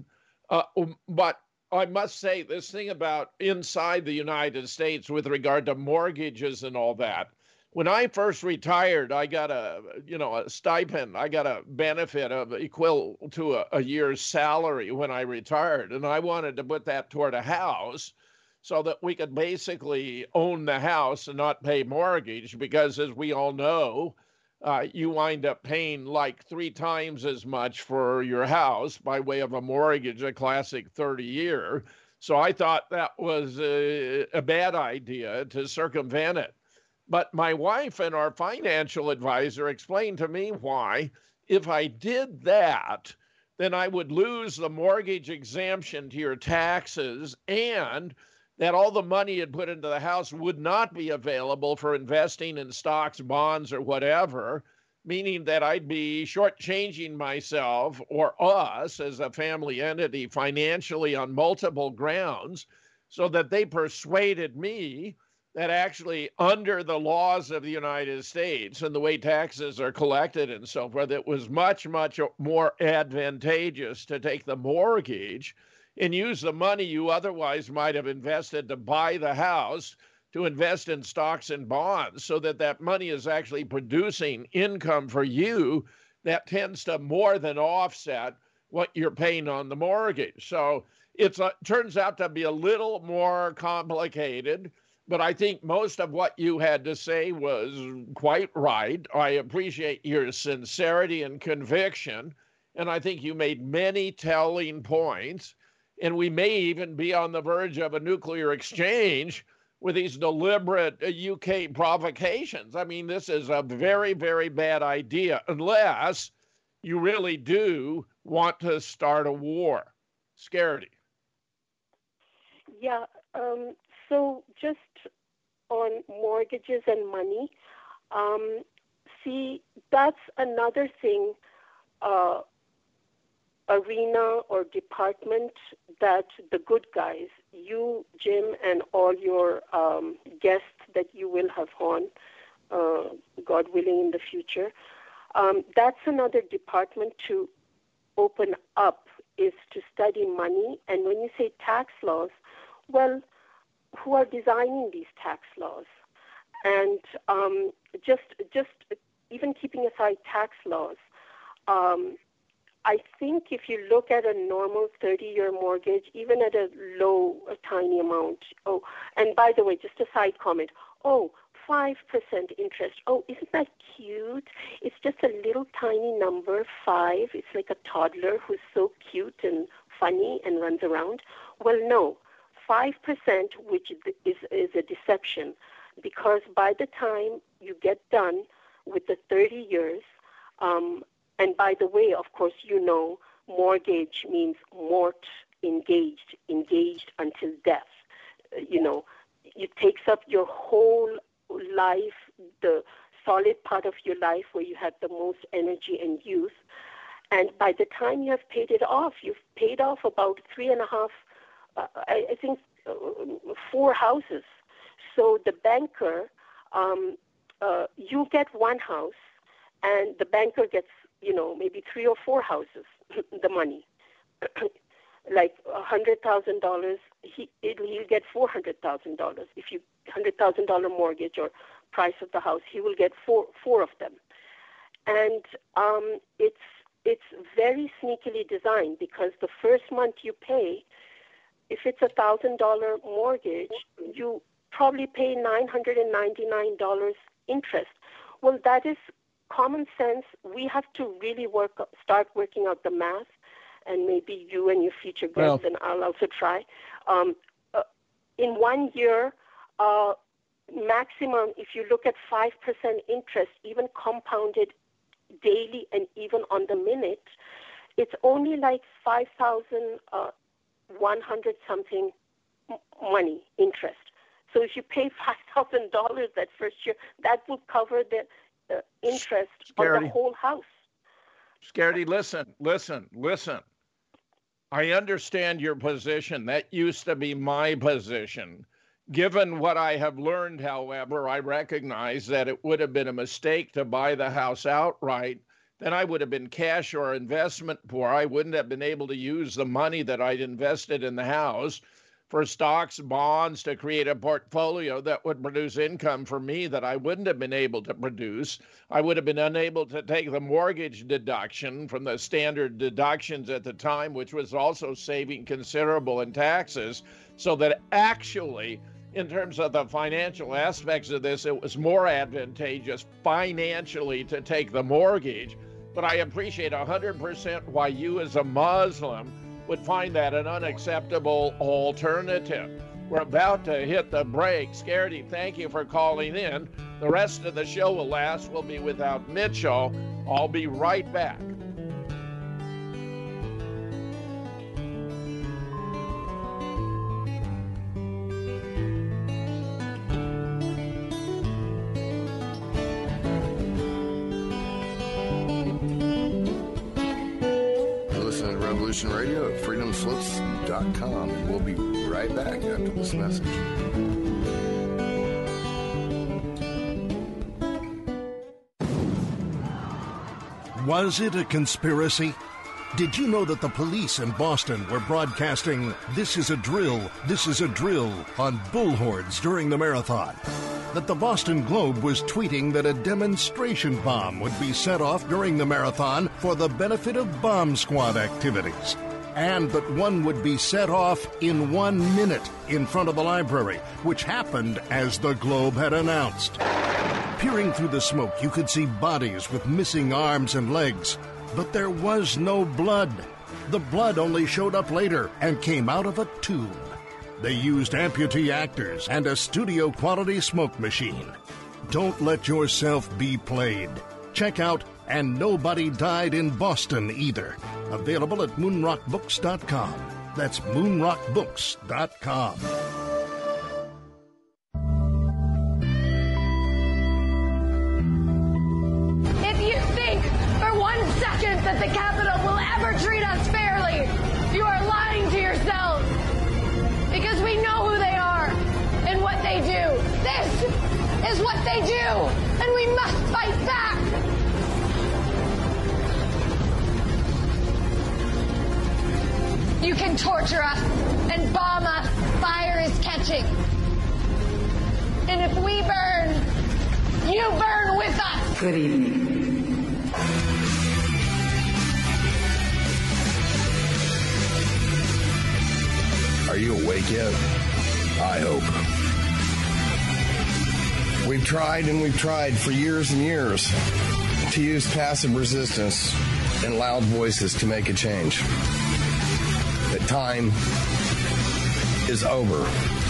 But I must say, this thing about inside the United States with regard to mortgages and all that, when I first retired, I got a stipend. I got a benefit of equal to a year's salary when I retired. And I wanted to put that toward a house so that we could basically own the house and not pay mortgage, because as we all know, you wind up paying like 3 times as much for your house by way of a mortgage, a classic 30-year. So I thought that was a bad idea to circumvent it. But my wife and our financial advisor explained to me why, if I did that, then I would lose the mortgage exemption to your taxes, and that all the money you'd put into the house would not be available for investing in stocks, bonds, or whatever, meaning that I'd be shortchanging myself or us as a family entity financially on multiple grounds, so that they persuaded me that actually under the laws of the United States and the way taxes are collected and so forth, it was much, much more advantageous to take the mortgage and use the money you otherwise might have invested to buy the house to invest in stocks and bonds, so that that money is actually producing income for you that tends to more than offset what you're paying on the mortgage. So it turns out to be a little more complicated, but I think most of what you had to say was quite right. I appreciate your sincerity and conviction, and I think you made many telling points. And we may even be on the verge of a nuclear exchange with these deliberate UK provocations. I mean, this is a very, very bad idea, unless you really do want to start a war. Scaredy. Yeah, so just on mortgages and money, see, that's another thing, arena or department that the good guys, you, Jim, and all your guests that you will have on, God willing, in the future, that's another department to open up, is to study money. And when you say tax laws, well, who are designing these tax laws? And just even keeping aside tax laws, I think if you look at a normal 30-year mortgage, even at a tiny amount, and by the way, just a side comment, 5% interest. Oh, isn't that cute? It's just a little tiny number, 5. It's like a toddler who's so cute and funny and runs around. Well, no, 5%, which is a deception, because by the time you get done with the 30 years, and by the way, of course, mortgage means mort, engaged until death. It takes up your whole life, the solid part of your life where you have the most energy and youth. And by the time you have paid it off, you've paid off about 3.5, I think 4 houses. So the banker, you get one house, and the banker gets, maybe 3 or 4 houses, the money. Like $100,000, he'll get $400,000. If you $100,000 mortgage or price of the house, he will get four of them. And it's very sneakily designed, because the first month you pay, if it's $1,000 mortgage, you probably pay $999 interest. Well, that is common sense. We have to really start working out the math, and maybe you and your future guests, and I'll also try. In 1 year, maximum, if you look at 5% interest, even compounded daily and even on the minute, it's only like 5,100 something money interest. So if you pay $5,000 that first year, that will cover the interest on the whole house. Scaredy, listen. I understand your position. That used to be my position. Given what I have learned, however, I recognize that it would have been a mistake to buy the house outright. Then I would have been cash or investment poor. I wouldn't have been able to use the money that I'd invested in the house for stocks, bonds, to create a portfolio that would produce income for me that I wouldn't have been able to produce. I would have been unable to take the mortgage deduction from the standard deductions at the time, which was also saving considerable in taxes, so that actually, in terms of the financial aspects of this, it was more advantageous financially to take the mortgage. But I appreciate 100% why you as a Muslim would find that an unacceptable alternative. We're about to hit the break. Scaredy, thank you for calling in. The rest of the show will last. We'll be without Mitchell. I'll be right back. Radio at freedomslips.com, and we'll be right back after this message. Was it a conspiracy? Did you know that the police in Boston were broadcasting "This is a drill, this is a drill" on bullhorns during the marathon? That the Boston Globe was tweeting that a demonstration bomb would be set off during the marathon for the benefit of bomb squad activities, and that one would be set off in 1 minute in front of the library, which happened as the Globe had announced. Peering through the smoke, you could see bodies with missing arms and legs, but there was no blood. The blood only showed up later and came out of a tube. They used amputee actors and a studio-quality smoke machine. Don't let yourself be played. Check out And Nobody Died in Boston Either. Available at moonrockbooks.com. That's moonrockbooks.com. If you think for 1 second that the Capitol will ever treat us fairly, you are lying to yourselves. Because we know who they are and what they do. This is what they do, and we must fight back. You can torture us and bomb us. Fire is catching. And if we burn, you burn with us. Good evening. Are you awake yet? I hope. We've tried and we've tried for years and years to use passive resistance and loud voices to make a change. But time is over.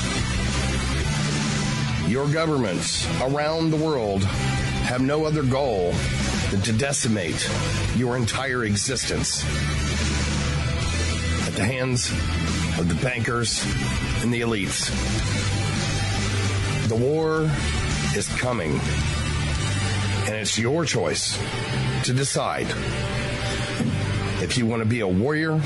Your governments around the world have no other goal than to decimate your entire existence at the hands of the bankers and the elites. The war is coming, and it's your choice to decide if you want to be a warrior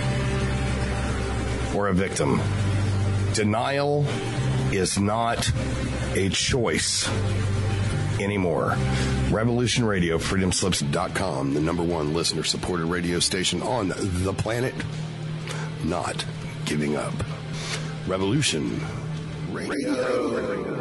or a victim. Denial is not a choice anymore. Revolution Radio, freedomslips.com, the number one listener-supported radio station on the planet. Not giving up. Revolution Radio.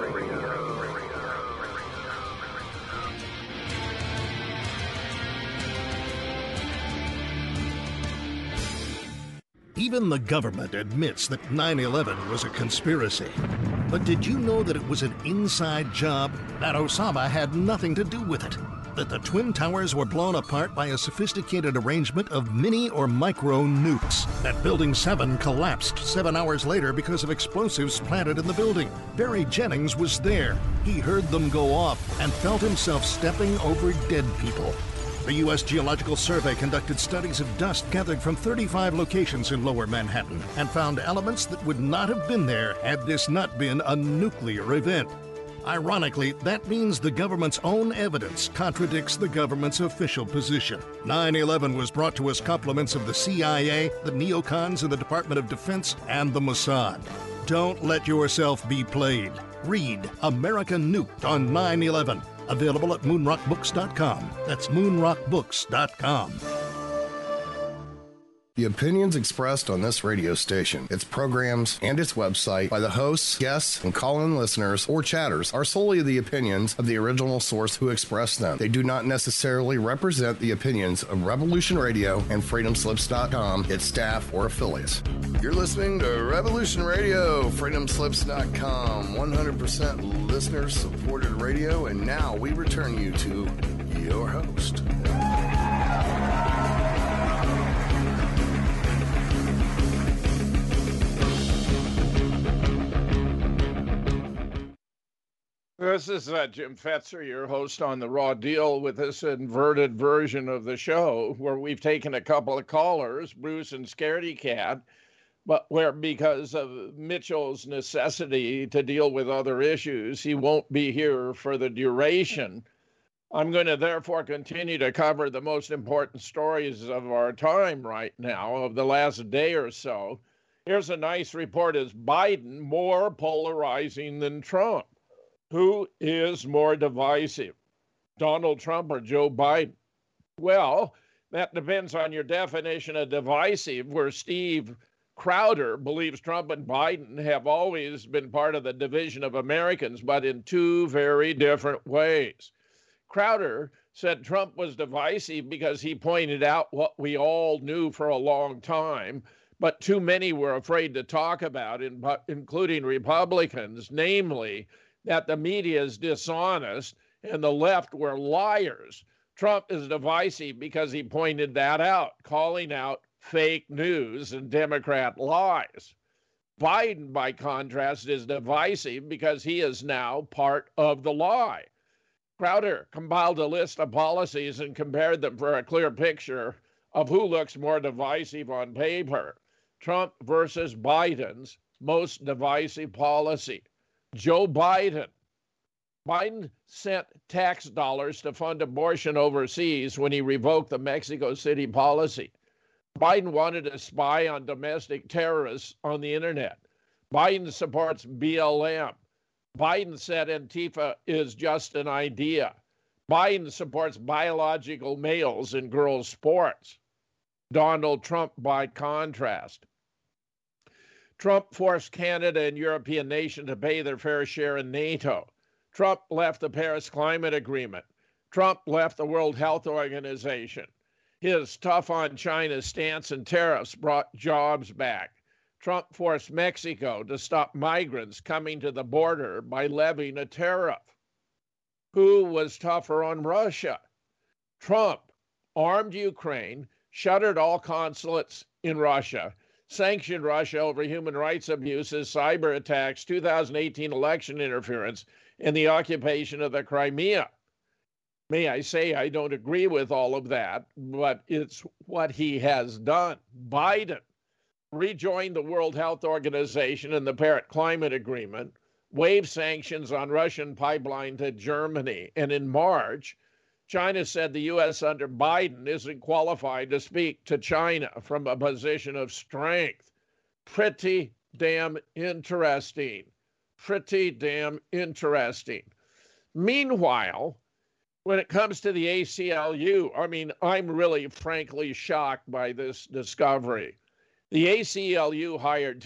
Even the government admits that 9/11 was a conspiracy. But did you know that it was an inside job? That Osama had nothing to do with it? That the Twin Towers were blown apart by a sophisticated arrangement of mini or micro nukes? That Building 7 collapsed 7 hours later because of explosives planted in the building? Barry Jennings was there. He heard them go off and felt himself stepping over dead people. The U.S. Geological Survey conducted studies of dust gathered from 35 locations in Lower Manhattan and found elements that would not have been there had this not been a nuclear event. Ironically, that means the government's own evidence contradicts the government's official position. 9/11 was brought to us compliments of the CIA, the neocons in the Department of Defense, and the Mossad. Don't let yourself be played. Read America Nuked on 9/11. Available at moonrockbooks.com. That's moonrockbooks.com. The opinions expressed on this radio station, its programs, and its website by the hosts, guests, and call-in listeners or chatters are solely the opinions of the original source who expressed them. They do not necessarily represent the opinions of Revolution Radio and freedomslips.com, its staff, or affiliates. You're listening to Revolution Radio, freedomslips.com, 100% listener-supported radio, and now we return you to your host. This is Jim Fetzer, your host on The Raw Deal, with this inverted version of the show where we've taken a couple of callers, Bruce and Scaredy Cat, but where because of Mitchell's necessity to deal with other issues, he won't be here for the duration. I'm going to therefore continue to cover the most important stories of our time right now, of the last day or so. Here's a nice report. Is Biden more polarizing than Trump? Who is more divisive, Donald Trump or Joe Biden? Well, that depends on your definition of divisive, where Steve Crowder believes Trump and Biden have always been part of the division of Americans, but in two very different ways. Crowder said Trump was divisive because he pointed out what we all knew for a long time, but too many were afraid to talk about, including Republicans, namely that the media is dishonest and the left were liars. Trump is divisive because he pointed that out, calling out fake news and Democrat lies. Biden, by contrast, is divisive because he is now part of the lie. Crowder compiled a list of policies and compared them for a clear picture of who looks more divisive on paper. Trump versus Biden's most divisive policy. Joe Biden. Biden sent tax dollars to fund abortion overseas when he revoked the Mexico City policy. Biden wanted to spy on domestic terrorists on the internet. Biden supports BLM. Biden said Antifa is just an idea. Biden supports biological males in girls' sports. Donald Trump, by contrast. Trump forced Canada and European nations to pay their fair share in NATO. Trump left the Paris Climate Agreement. Trump left the World Health Organization. His tough on China stance and tariffs brought jobs back. Trump forced Mexico to stop migrants coming to the border by levying a tariff. Who was tougher on Russia? Trump armed Ukraine, shuttered all consulates in Russia, sanctioned Russia over human rights abuses, cyber attacks, 2018 election interference, and the occupation of the Crimea. May I say, I don't agree with all of that, but it's what he has done. Biden rejoined the World Health Organization and the Paris Climate Agreement, waived sanctions on Russian pipeline to Germany, and in March, China said the U.S. under Biden isn't qualified to speak to China from a position of strength. Pretty damn interesting. Pretty damn interesting. Meanwhile, when it comes to the ACLU, I mean, I'm really frankly shocked by this discovery. The ACLU hired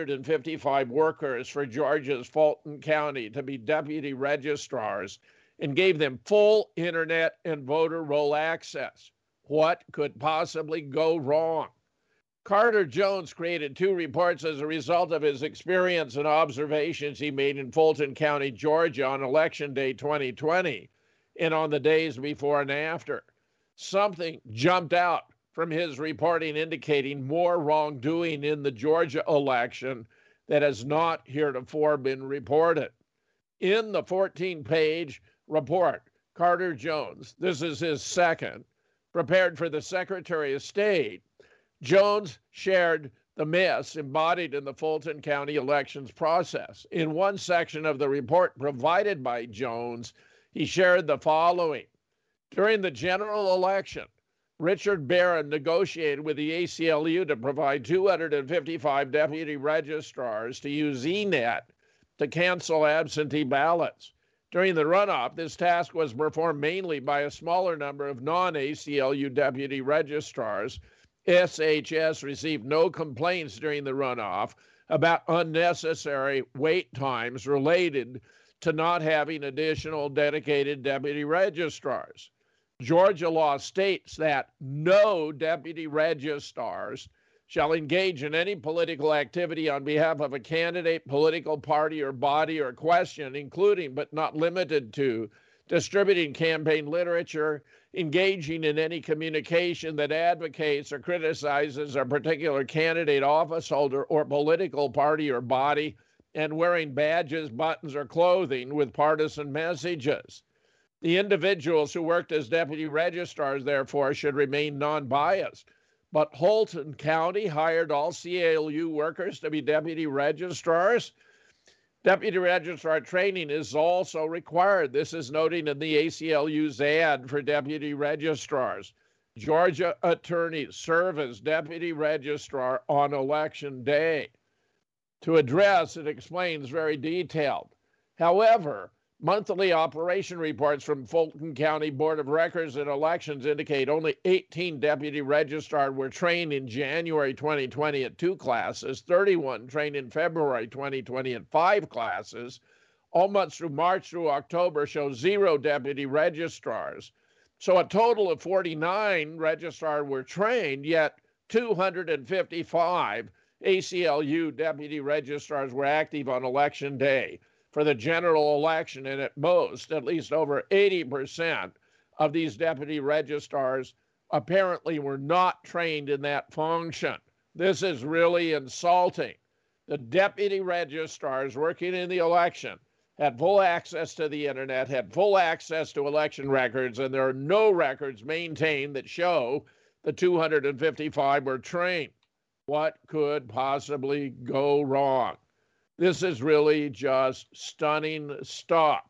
255 workers for Georgia's Fulton County to be deputy registrars and gave them full internet and voter roll access. What could possibly go wrong? Carter Jones created 2 reports as a result of his experience and observations he made in Fulton County, Georgia on Election Day 2020 and on the days before and after. Something jumped out from his reporting indicating more wrongdoing in the Georgia election that has not heretofore been reported. In the 14-page report, Carter Jones, this is his second, prepared for the Secretary of State, Jones shared the myths embodied in the Fulton County elections process. In one section of the report provided by Jones, he shared the following. During the general election, Richard Barron negotiated with the ACLU to provide 255 deputy registrars to use ENET to cancel absentee ballots. During the runoff, this task was performed mainly by a smaller number of non-ACLU deputy registrars. SHS received no complaints during the runoff about unnecessary wait times related to not having additional dedicated deputy registrars. Georgia law states that no deputy registrars shall engage in any political activity on behalf of a candidate, political party, or body or question, including but not limited to distributing campaign literature, engaging in any communication that advocates or criticizes a particular candidate, office holder, or political party or body, and wearing badges, buttons, or clothing with partisan messages. The individuals who worked as deputy registrars, therefore, should remain non-biased. But Fulton County hired all CALU workers to be deputy registrars. Deputy registrar training is also required. This is noted in the ACLU's ad for deputy registrars. Georgia attorneys serve as deputy registrar on election day. To address, it explains very detailed. However, monthly operation reports from Fulton County Board of Records and Elections indicate only 18 deputy registrars were trained in January 2020 at 2 classes, 31 trained in February 2020 at 5 classes. All months through March through October show 0 deputy registrars. So a total of 49 registrars were trained, yet 255 ACLU deputy registrars were active on election day for the general election, and at most, at least over 80% of these deputy registrars apparently were not trained in that function. This is really insulting. The deputy registrars working in the election had full access to the internet, had full access to election records, and there are no records maintained that show the 255 were trained. What could possibly go wrong? This is really just stunning stuff.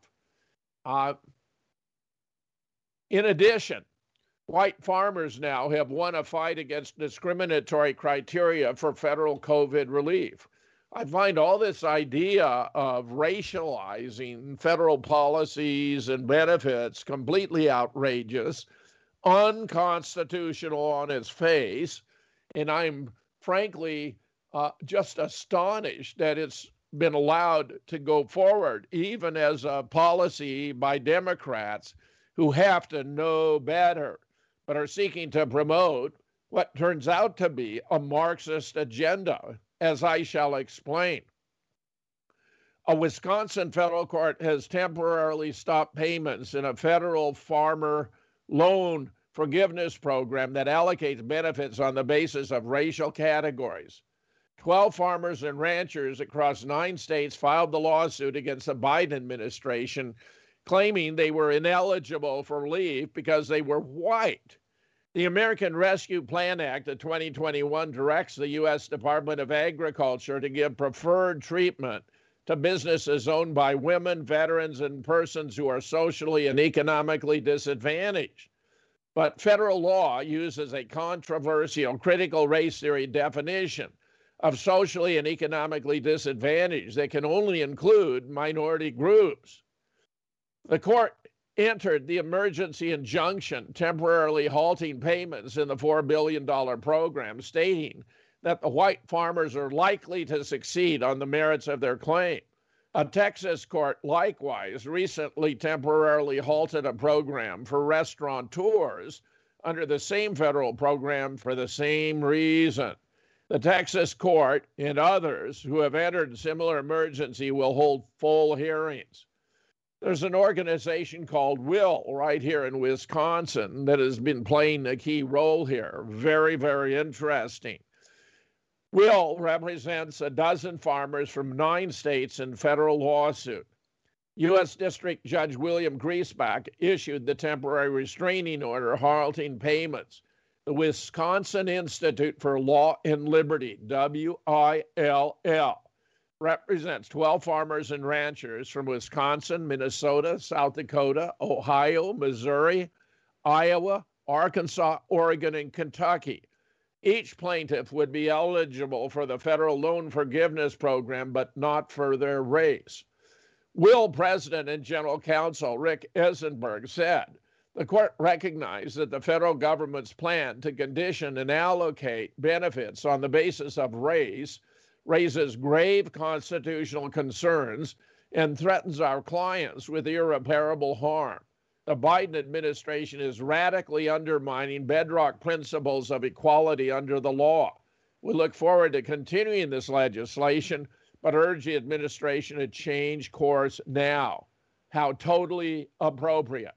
In addition, white farmers now have won a fight against discriminatory criteria for federal COVID relief. I find all this idea of racializing federal policies and benefits completely outrageous, unconstitutional on its face, and I'm frankly just astonished that it's been allowed to go forward, even as a policy by Democrats who have to know better, but are seeking to promote what turns out to be a Marxist agenda. as I shall explain. A Wisconsin federal court has temporarily stopped payments in a federal farmer loan forgiveness program that allocates benefits on the basis of racial categories. 12 farmers and ranchers across 9 states filed the lawsuit against the Biden administration, claiming they were ineligible for leave because they were white. The American Rescue Plan Act of 2021 directs the U.S. Department of Agriculture to give preferred treatment to businesses owned by women, veterans, and persons who are socially and economically disadvantaged. But federal law uses a controversial critical race theory definition of socially and economically disadvantaged that can only include minority groups. The court entered the emergency injunction temporarily halting payments in the $4 billion program, stating that the white farmers are likely to succeed on the merits of their claim. A Texas court likewise recently temporarily halted a program for restaurateurs under the same federal program for the same reason. The Texas court and others who have entered similar emergency will hold full hearings. There's an organization called WILL right here in Wisconsin that has been playing a key role here. Very, very interesting. WILL represents a dozen farmers from 9 states in federal lawsuit. U.S. District Judge William Griesbach issued the temporary restraining order halting payments. The Wisconsin Institute for Law and Liberty, WILL, represents 12 farmers and ranchers from Wisconsin, Minnesota, South Dakota, Ohio, Missouri, Iowa, Arkansas, Oregon, and Kentucky. Each plaintiff would be eligible for the federal loan forgiveness program, but not for their race. WILL President and General Counsel Rick Eisenberg said, the court recognized that the federal government's plan to condition and allocate benefits on the basis of race raises grave constitutional concerns and threatens our clients with irreparable harm. The Biden administration is radically undermining bedrock principles of equality under the law. We look forward to continuing this legislation, but urge the administration to change course now. How totally appropriate.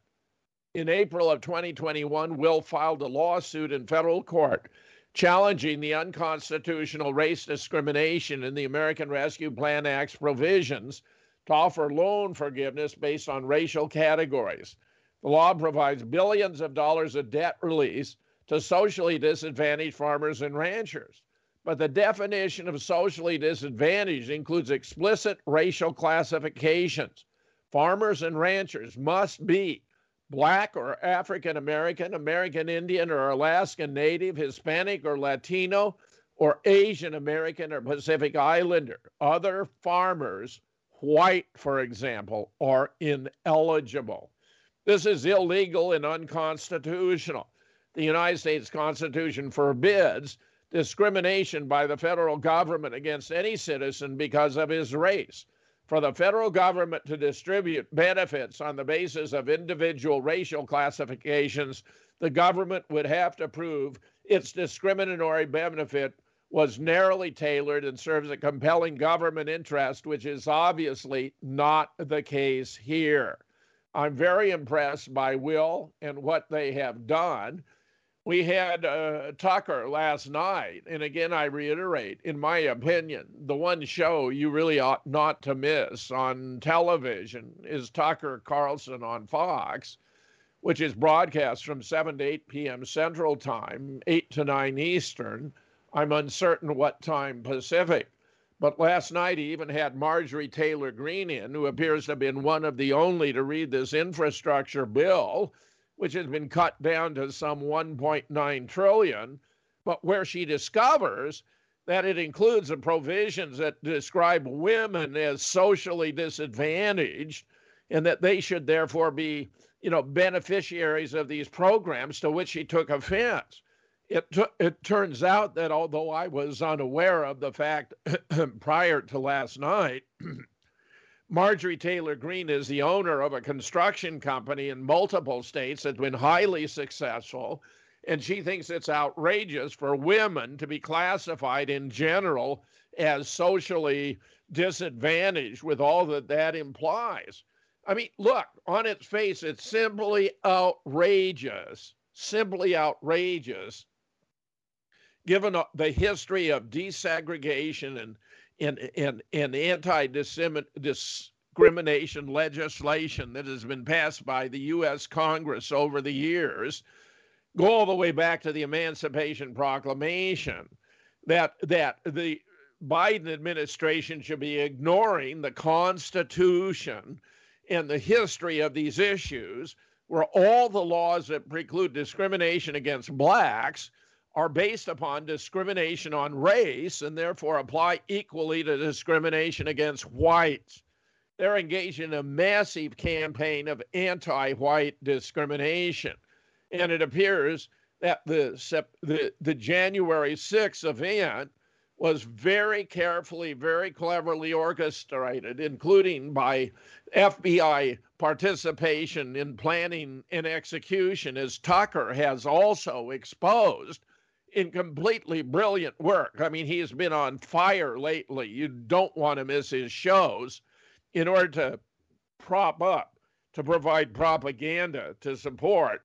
In April of 2021, WILL filed a lawsuit in federal court challenging the unconstitutional race discrimination in the American Rescue Plan Act's provisions to offer loan forgiveness based on racial categories. The law provides billions of dollars of debt release to socially disadvantaged farmers and ranchers. But the definition of socially disadvantaged includes explicit racial classifications. Farmers and ranchers must be Black or African American, American Indian or Alaskan Native, Hispanic or Latino, or Asian American or Pacific Islander. Other farmers, white, for example, are ineligible. This is illegal and unconstitutional. The United States Constitution forbids discrimination by the federal government against any citizen because of his race. For the federal government to distribute benefits on the basis of individual racial classifications, the government would have to prove its discriminatory benefit was narrowly tailored and serves a compelling government interest, which is obviously not the case here. I'm very impressed by WILL and what they have done. We had Tucker last night, and again, I reiterate, in my opinion, the one show you really ought not to miss on television is Tucker Carlson on Fox, which is broadcast from 7 to 8 p.m. Central Time, 8 to 9 Eastern. I'm uncertain what time Pacific. But last night, he even had Marjorie Taylor Greene in, who appears to have been one of the only to read this infrastructure bill, which has been cut down to some $1.9 trillion, but where she discovers that it includes the provisions that describe women as socially disadvantaged and that they should therefore be, beneficiaries of these programs, to which she took offense. It turns out that although I was unaware of the fact prior to last night, Marjorie Taylor Greene is the owner of a construction company in multiple states that's been highly successful, and she thinks it's outrageous for women to be classified in general as socially disadvantaged with all that implies. I mean, look, on its face, it's simply outrageous, given the history of desegregation and anti-discrimination legislation that has been passed by the U.S. Congress over the years, go all the way back to the Emancipation Proclamation, that the Biden administration should be ignoring the Constitution and the history of these issues, where all the laws that preclude discrimination against blacks are based upon discrimination on race and therefore apply equally to discrimination against whites. They're engaged in a massive campaign of anti-white discrimination. And it appears that the January 6th event was very carefully, very cleverly orchestrated, including by FBI participation in planning and execution, as Tucker has also exposed in completely brilliant work. I mean, he has been on fire lately. You don't want to miss his shows in order to prop up, to provide propaganda to support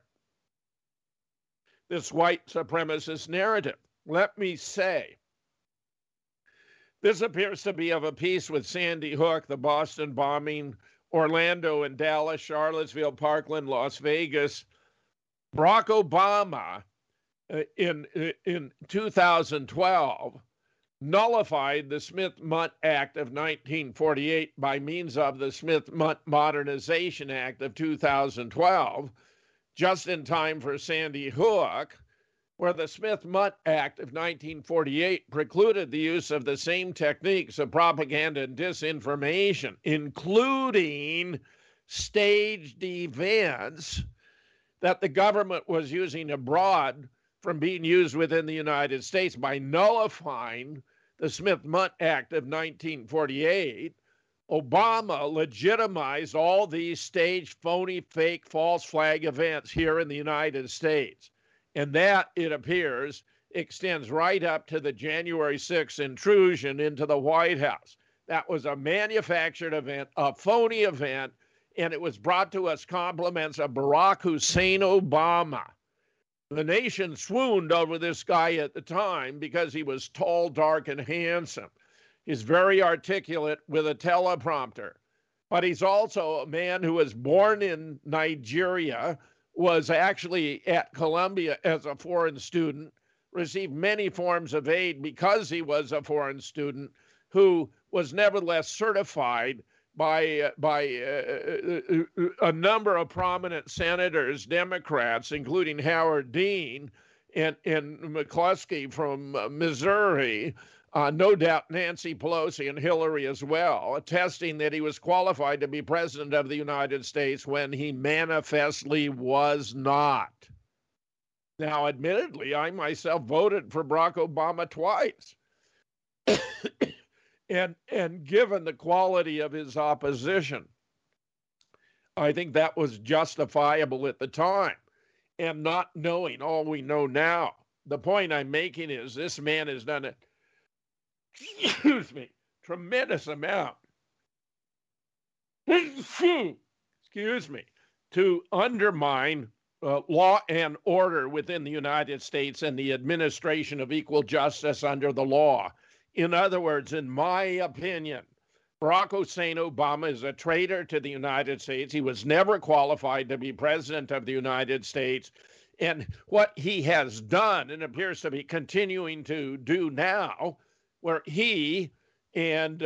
this white supremacist narrative. Let me say, this appears to be of a piece with Sandy Hook, the Boston bombing, Orlando and Dallas, Charlottesville, Parkland, Las Vegas. Barack Obama in 2012 nullified the Smith-Mundt Act of 1948 by means of the Smith-Mundt Modernization Act of 2012, just in time for Sandy Hook, where the Smith-Mundt Act of 1948 precluded the use of the same techniques of propaganda and disinformation, including staged events that the government was using abroad, from being used within the United States. By nullifying the Smith-Mundt Act of 1948, Obama legitimized all these staged, phony, fake, false flag events here in the United States. And that, it appears, extends right up to the January 6th intrusion into the White House. That was a manufactured event, a phony event, and it was brought to us compliments of Barack Hussein Obama. The nation swooned over this guy at the time because he was tall, dark, and handsome. He's very articulate with a teleprompter. But he's also a man who was born in Nigeria, was actually at Columbia as a foreign student, received many forms of aid because he was a foreign student, who was nevertheless certified by a number of prominent senators, Democrats, including Howard Dean and McCluskey from Missouri, no doubt Nancy Pelosi and Hillary as well, attesting that he was qualified to be president of the United States when he manifestly was not. Now, admittedly, I myself voted for Barack Obama twice. And given the quality of his opposition, I think that was justifiable at the time. And not knowing all we know now, the point I'm making is this man has done it. Excuse me, tremendous amount, excuse me, to undermine law and order within the United States and the administration of equal justice under the law. In other words, in my opinion, Barack Hussein Obama is a traitor to the United States. He was never qualified to be president of the United States. And what he has done, and appears to be continuing to do now, where he and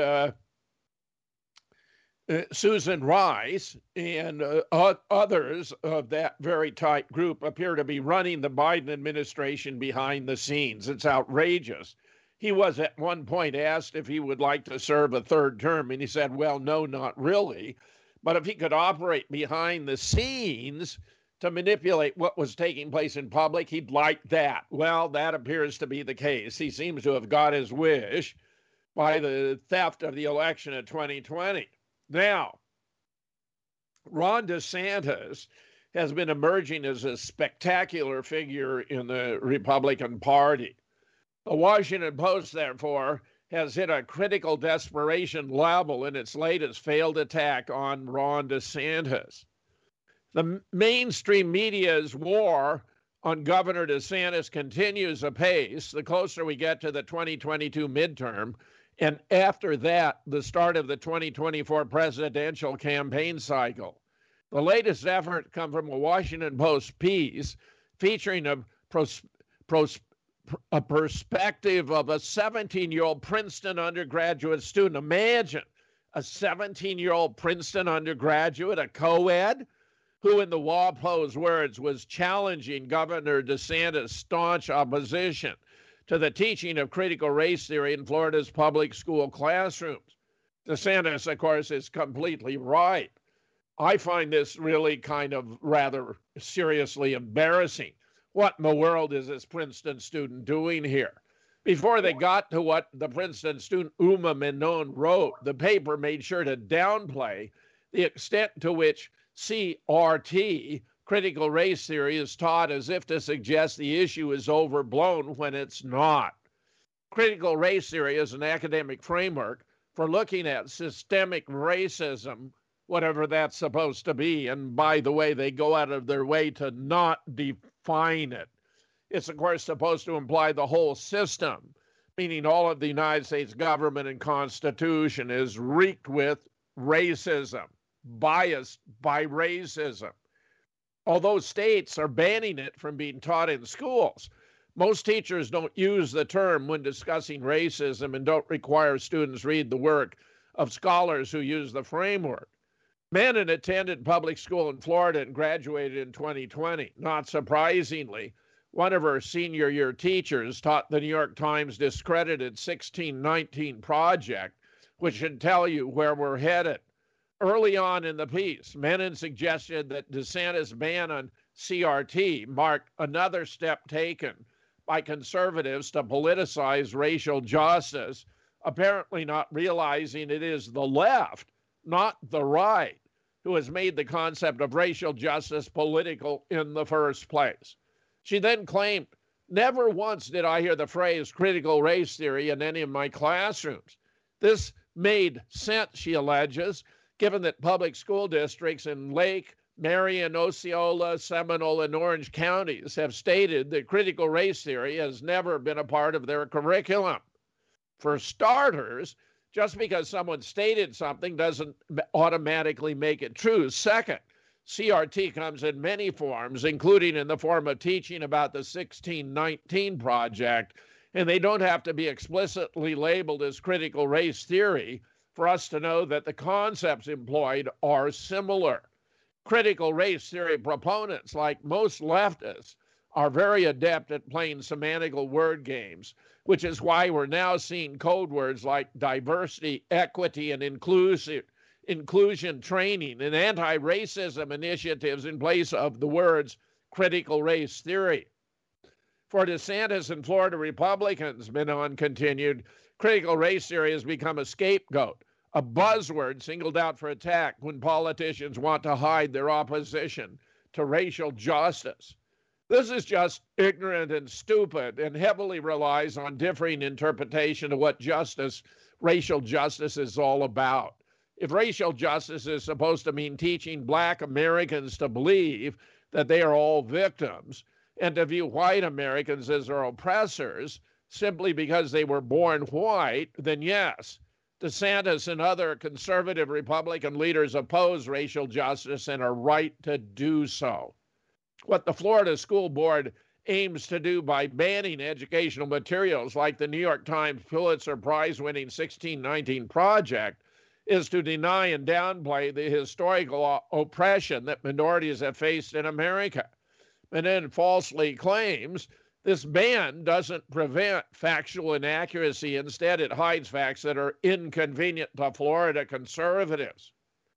Susan Rice and others of that very tight group appear to be running the Biden administration behind the scenes. It's outrageous. He was at one point asked if he would like to serve a third term, and he said, well, no, not really. But if he could operate behind the scenes to manipulate what was taking place in public, he'd like that. Well, that appears to be the case. He seems to have got his wish by the theft of the election of 2020. Now, Ron DeSantis has been emerging as a spectacular figure in the Republican Party. The Washington Post, therefore, has hit a critical desperation level in its latest failed attack on Ron DeSantis. The mainstream media's war on Governor DeSantis continues apace the closer we get to the 2022 midterm, and after that, the start of the 2024 presidential campaign cycle. The latest effort come from a Washington Post piece featuring a perspective of a 17-year-old Princeton undergraduate student. Imagine a 17-year-old Princeton undergraduate, a co-ed, who in the WAPO's words was challenging Governor DeSantis' staunch opposition to the teaching of critical race theory in Florida's public school classrooms. DeSantis, of course, is completely right. I find this really kind of rather seriously embarrassing. What in the world is this Princeton student doing here? Before they got to what the Princeton student Uma Menon wrote, the paper made sure to downplay the extent to which CRT, critical race theory, is taught as if to suggest the issue is overblown when it's not. Critical race theory is an academic framework for looking at systemic racism, whatever that's supposed to be. And by the way, they go out of their way to not define it. It's, of course, supposed to imply the whole system, meaning all of the United States government and Constitution is reeked with racism, biased by racism. Although states are banning it from being taught in schools, most teachers don't use the term when discussing racism and don't require students read the work of scholars who use the framework. Menon attended public school in Florida and graduated in 2020. Not surprisingly, one of her senior year teachers taught the New York Times discredited 1619 Project, which should tell you where we're headed. Early on in the piece, Menon suggested that DeSantis' ban on CRT marked another step taken by conservatives to politicize racial justice, apparently not realizing it is the left, not the right, who has made the concept of racial justice political in the first place. She then claimed, "Never once did I hear the phrase critical race theory in any of my classrooms." This made sense, she alleges, given that public school districts in Lake, Marion, Osceola, Seminole, and Orange counties have stated that critical race theory has never been a part of their curriculum. For starters, just because someone stated something doesn't automatically make it true. Second, CRT comes in many forms, including in the form of teaching about the 1619 Project, and they don't have to be explicitly labeled as critical race theory for us to know that the concepts employed are similar. Critical race theory proponents, like most leftists, are very adept at playing semantical word games, which is why we're now seeing code words like diversity, equity, and inclusion training and anti-racism initiatives in place of the words critical race theory. For DeSantis and Florida Republicans, Menon continued, critical race theory has become a scapegoat, a buzzword singled out for attack when politicians want to hide their opposition to racial justice. This is just ignorant and stupid and heavily relies on differing interpretation of what racial justice is all about. If racial justice is supposed to mean teaching Black Americans to believe that they are all victims and to view white Americans as their oppressors simply because they were born white, then yes, DeSantis and other conservative Republican leaders oppose racial justice and are right to do so. What the Florida School Board aims to do by banning educational materials like the New York Times Pulitzer Prize-winning 1619 Project is to deny and downplay the historical oppression that minorities have faced in America, and then falsely claims this ban doesn't prevent factual inaccuracy. Instead, it hides facts that are inconvenient to Florida conservatives.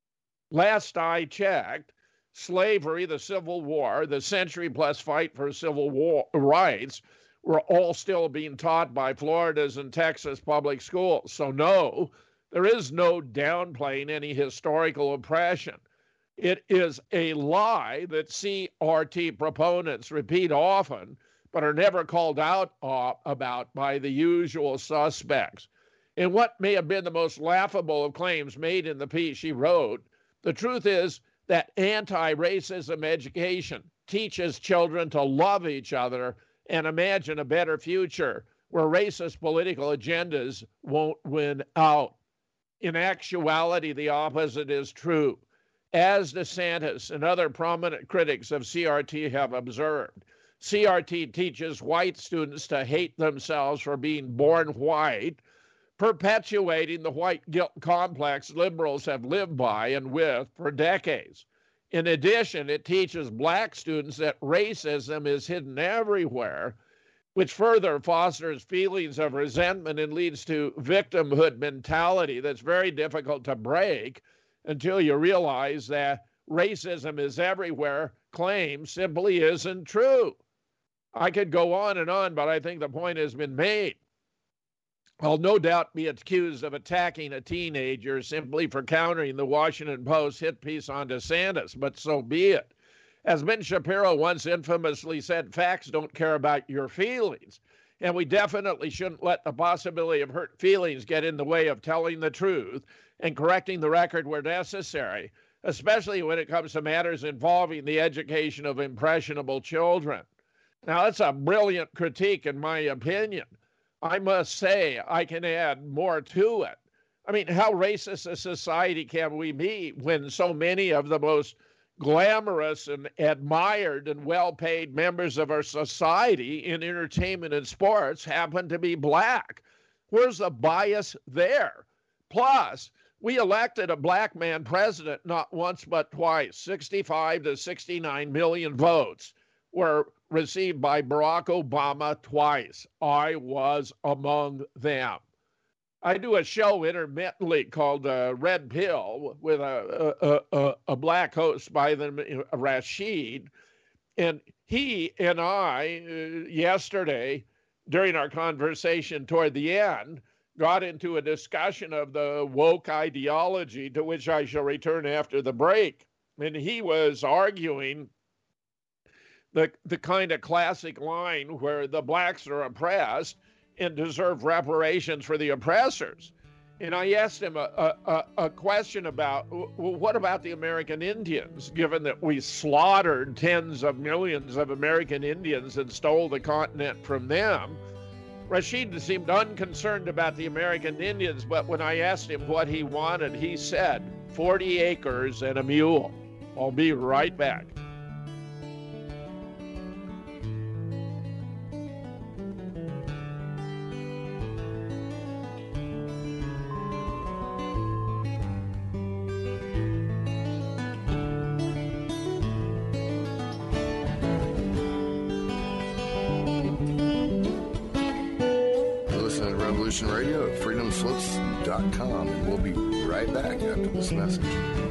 Last I checked, slavery, the Civil War, the century-plus fight for civil rights were all still being taught by Florida's and Texas public schools. So no, there is no downplaying any historical oppression. It is a lie that CRT proponents repeat often, but are never called out about by the usual suspects. In what may have been the most laughable of claims made in the piece she wrote, the truth is that anti-racism education teaches children to love each other and imagine a better future where racist political agendas won't win out. In actuality, the opposite is true. As DeSantis and other prominent critics of CRT have observed, CRT teaches white students to hate themselves for being born white, perpetuating the white guilt complex liberals have lived by and with for decades. In addition, it teaches black students that racism is hidden everywhere, which further fosters feelings of resentment and leads to victimhood mentality that's very difficult to break until you realize that racism is everywhere claim simply isn't true. I could go on, but I think the point has been made. I'll no doubt be accused of attacking a teenager simply for countering the Washington Post hit piece on DeSantis, but so be it. As Ben Shapiro once infamously said, facts don't care about your feelings. And we definitely shouldn't let the possibility of hurt feelings get in the way of telling the truth and correcting the record where necessary, especially when it comes to matters involving the education of impressionable children. Now, that's a brilliant critique, in my opinion. I must say, I can add more to it. I mean, how racist a society can we be when so many of the most glamorous and admired and well-paid members of our society in entertainment and sports happen to be black? Where's the bias there? Plus, we elected a black man president not once but twice. 65 to 69 million votes were received by Barack Obama twice. I was among them. I do a show intermittently called Red Pill with a black host by the name Rashid. And he and I, yesterday, during our conversation toward the end, got into a discussion of the woke ideology, to which I shall return after the break. And he was arguing the kind of classic line where the blacks are oppressed and deserve reparations for the oppressors. And I asked him a question about, well, what about the American Indians, given that we slaughtered tens of millions of American Indians and stole the continent from them? Rashid seemed unconcerned about the American Indians, but when I asked him what he wanted, he said, 40 acres and a mule. I'll be right back. Radio at freedomslips.com, and we'll be right back after this message.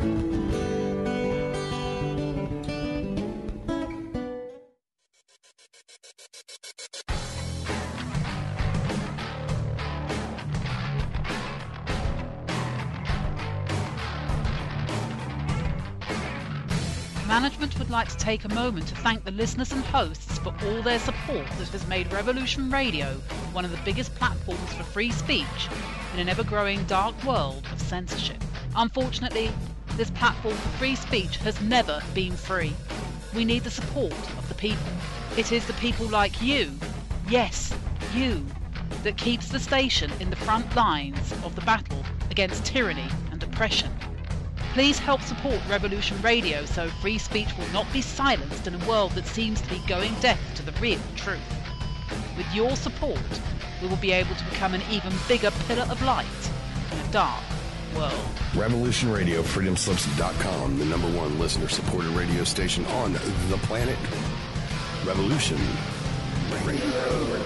Management would like to take a moment to thank the listeners and hosts for all their support that has made Revolution Radio one of the biggest platforms for free speech in an ever-growing dark world of censorship. Unfortunately, this platform for free speech has never been free. We need the support of the people. It is the people like you, yes, you, that keeps the station in the front lines of the battle against tyranny and oppression. Please help support Revolution Radio so free speech will not be silenced in a world that seems to be going deaf to the real truth. With your support, we will be able to become an even bigger pillar of light in a dark world. Revolution Radio, freedomslips.com, the #1 listener-supported radio station on the planet. Revolution Radio.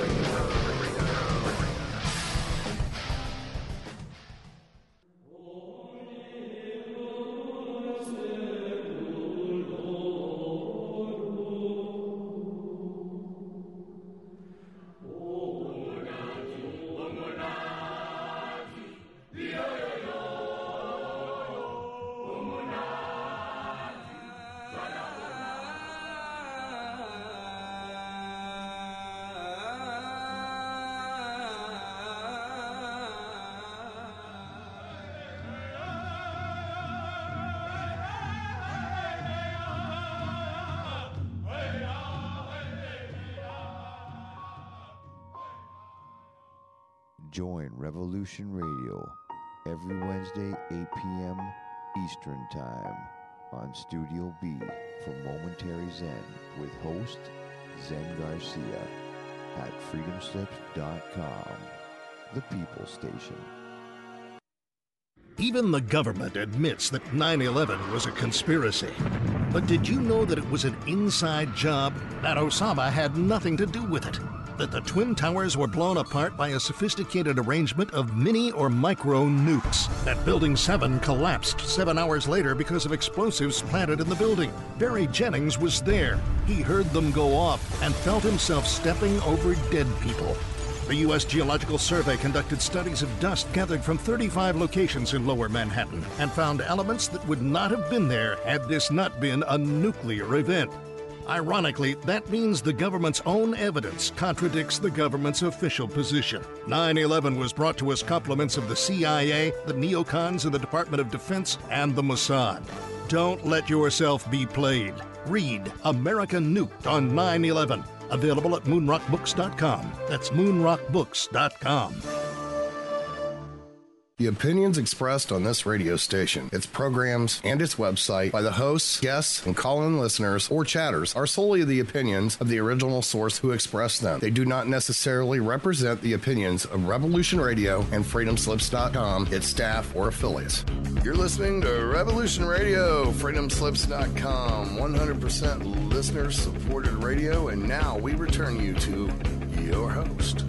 Join Revolution Radio every Wednesday, 8 p.m. Eastern Time on Studio B for Momentary Zen with host Zen Garcia at freedomslips.com, the People Station. Even the government admits that 9/11 was a conspiracy. But did you know that it was an inside job? That Osama had nothing to do with it? That the Twin Towers were blown apart by a sophisticated arrangement of mini or micro nukes? That Building 7 collapsed 7 hours later because of explosives planted in the building? Barry Jennings was there. He heard them go off and felt himself stepping over dead people. The U.S. Geological Survey conducted studies of dust gathered from 35 locations in Lower Manhattan and found elements that would not have been there had this not been a nuclear event. Ironically, that means the government's own evidence contradicts the government's official position. 9/11 was brought to us compliments of the CIA, the neocons in the Department of Defense, and the Mossad. Don't let yourself be played. Read America Nuked on 9/11. Available at moonrockbooks.com. That's moonrockbooks.com. The opinions expressed on this radio station, its programs, and its website by the hosts, guests, and call-in listeners or chatters are solely the opinions of the original source who expressed them. They do not necessarily represent the opinions of Revolution Radio and freedomslips.com, its staff, or affiliates. You're listening to Revolution Radio, freedomslips.com, 100% listener-supported radio, and now we return you to your host.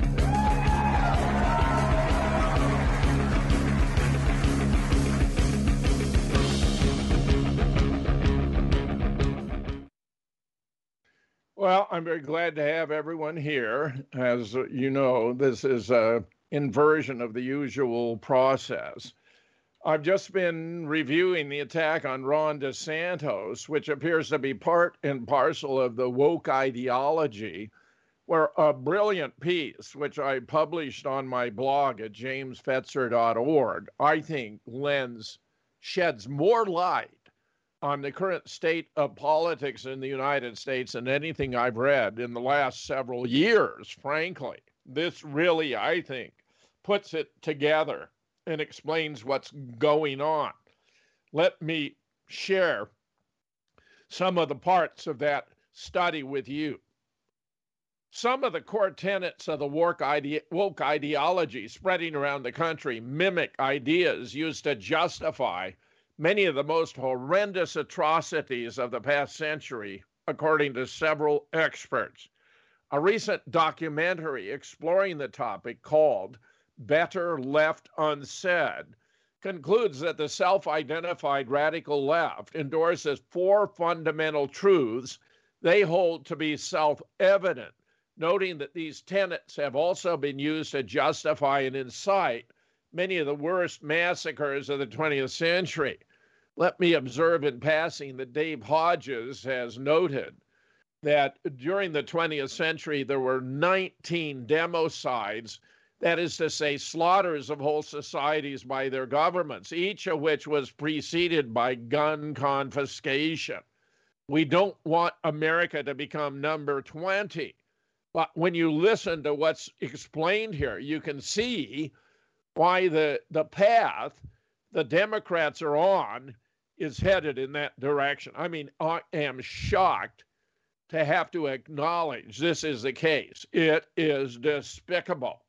Well, I'm very glad to have everyone here. As you know, this is an inversion of the usual process. I've just been reviewing the attack on Ron DeSantis, which appears to be part and parcel of the woke ideology, where a brilliant piece, which I published on my blog at jamesfetzer.org, I think sheds more light on the current state of politics in the United States than anything I've read in the last several years, frankly. This really, I think, puts it together and explains what's going on. Let me share some of the parts of that study with you. Some of the core tenets of the woke ideology spreading around the country mimic ideas used to justify many of the most horrendous atrocities of the past century, according to several experts. A recent documentary exploring the topic called Better Left Unsaid concludes that the self-identified radical left endorses 4 fundamental truths they hold to be self-evident, noting that these tenets have also been used to justify and incite many of the worst massacres of the 20th century. Let me observe in passing that Dave Hodges has noted that during the 20th century, there were 19 democides, that is to say, slaughters of whole societies by their governments, each of which was preceded by gun confiscation. We don't want America to become number 20. But when you listen to what's explained here, you can see why the path the Democrats are on is headed in that direction. I mean, I am shocked to have to acknowledge this is the case. It is despicable.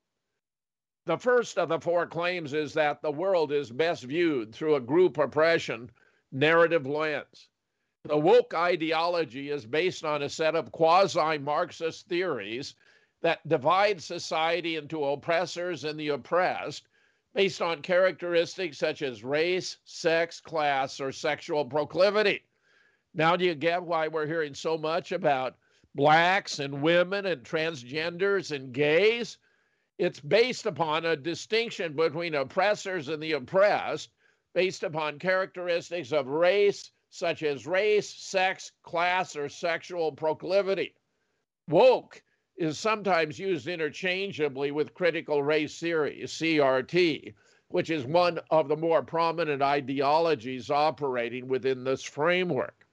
The first of the 4 claims is that the world is best viewed through a group oppression narrative lens. The woke ideology is based on a set of quasi-Marxist theories that divide society into oppressors and the oppressed, based on characteristics such as race, sex, class, or sexual proclivity. Now do you get why we're hearing so much about blacks and women and transgenders and gays? It's based upon a distinction between oppressors and the oppressed, based upon characteristics of race, such as race, sex, class, or sexual proclivity. Woke is sometimes used interchangeably with critical race theory, CRT, which is one of the more prominent ideologies operating within this framework.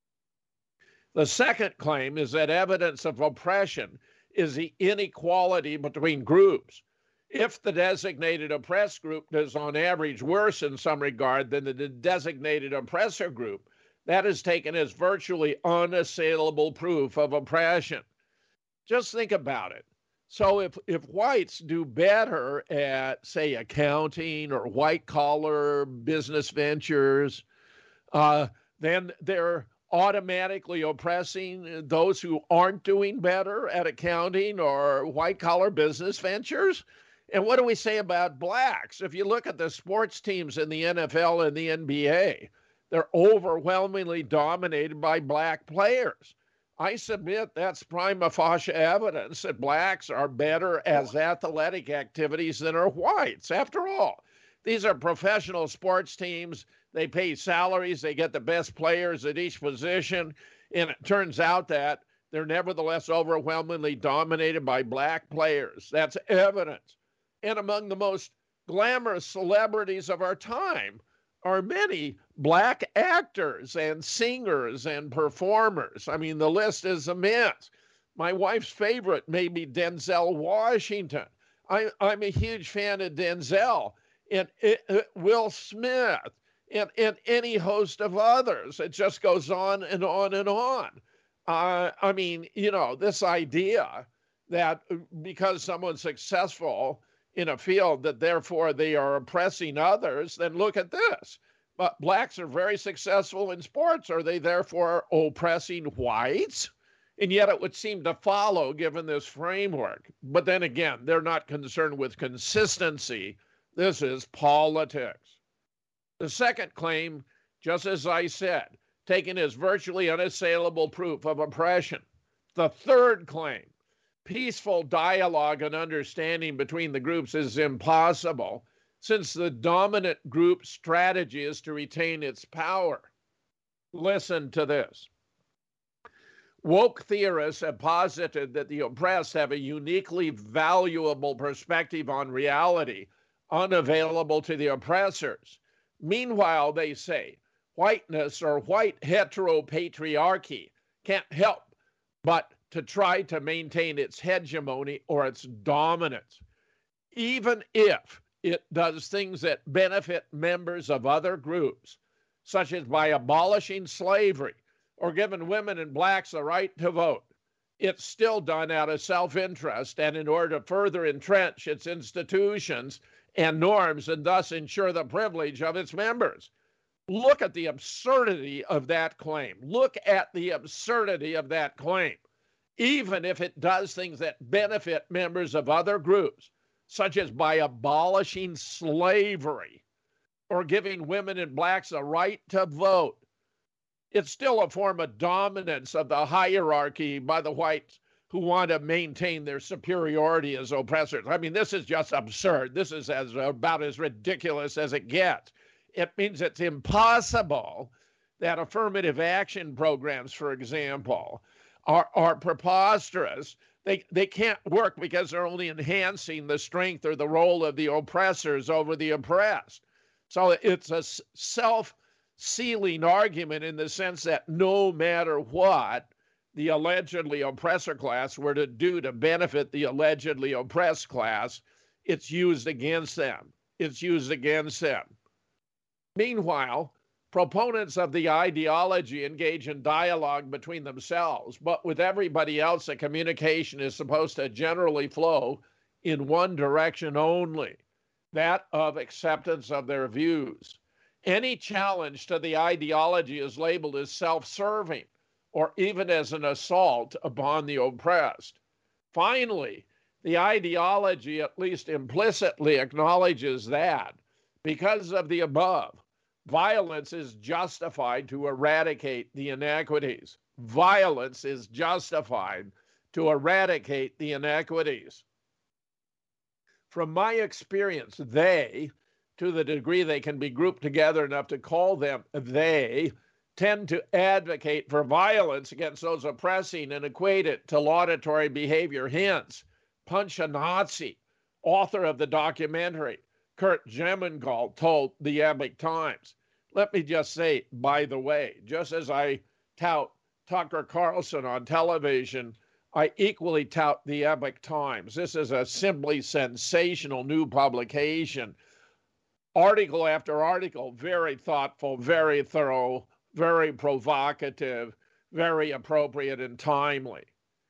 The second claim is that evidence of oppression is the inequality between groups. If the designated oppressed group does on average worse in some regard than the designated oppressor group, that is taken as virtually unassailable proof of oppression. Just think about it. So if whites do better at, say, accounting or white-collar business ventures, then they're automatically oppressing those who aren't doing better at accounting or white-collar business ventures. And what do we say about blacks? If you look at the sports teams in the NFL and the NBA, they're overwhelmingly dominated by black players. I submit that's prima facie evidence that blacks are better as athletic activities than are whites. After all, these are professional sports teams. They pay salaries. They get the best players at each position. And it turns out that they're nevertheless overwhelmingly dominated by black players. That's evidence. And among the most glamorous celebrities of our time are many black actors and singers and performers. I mean, the list is immense. My wife's favorite may be Denzel Washington. I'm a huge fan of Denzel and Will Smith and any host of others. It just goes on and on and on. I mean, you know, this idea that because someone's successful in a field that therefore they are oppressing others, then look at this. But blacks are very successful in sports. Are they therefore oppressing whites? And yet it would seem to follow given this framework. But then again, they're not concerned with consistency. This is politics. The second claim, just as I said, taken as virtually unassailable proof of oppression. The third claim, peaceful dialogue and understanding between the groups is impossible since the dominant group strategy is to retain its power. Listen to this. Woke theorists have posited that the oppressed have a uniquely valuable perspective on reality unavailable to the oppressors. Meanwhile, they say, whiteness or white heteropatriarchy can't help but to try to maintain its hegemony or its dominance, even if it does things that benefit members of other groups, such as by abolishing slavery or giving women and blacks the right to vote. It's still done out of self-interest and in order to further entrench its institutions and norms and thus ensure the privilege of its members. Look at the absurdity of that claim. Look at the absurdity of that claim. Even if it does things that benefit members of other groups, such as by abolishing slavery or giving women and blacks a right to vote, it's still a form of dominance of the hierarchy by the whites who want to maintain their superiority as oppressors. I mean, this is just absurd. This is about as ridiculous as it gets. It means it's impossible that affirmative action programs, for example, are preposterous. They can't work because they're only enhancing the strength or the role of the oppressors over the oppressed. So it's a self-sealing argument in the sense that no matter what the allegedly oppressor class were to do to benefit the allegedly oppressed class, it's used against them. It's used against them. Meanwhile, proponents of the ideology engage in dialogue between themselves, but with everybody else, the communication is supposed to generally flow in one direction only, that of acceptance of their views. Any challenge to the ideology is labeled as self-serving or even as an assault upon the oppressed. Finally, the ideology at least implicitly acknowledges that because of the above, violence is justified to eradicate the inequities. Violence is justified to eradicate the inequities. From my experience, they, to the degree they can be grouped together enough to call them they, tend to advocate for violence against those oppressing and equate it to laudatory behavior. Hence, Punch a Nazi, author of the documentary, Kurt Jemmengold, told the Epoch Times. Let me just say, by the way, just as I tout Tucker Carlson on television, I equally tout the Epoch Times. This is a simply sensational new publication. Article after article, very thoughtful, very thorough, very provocative, very appropriate and timely.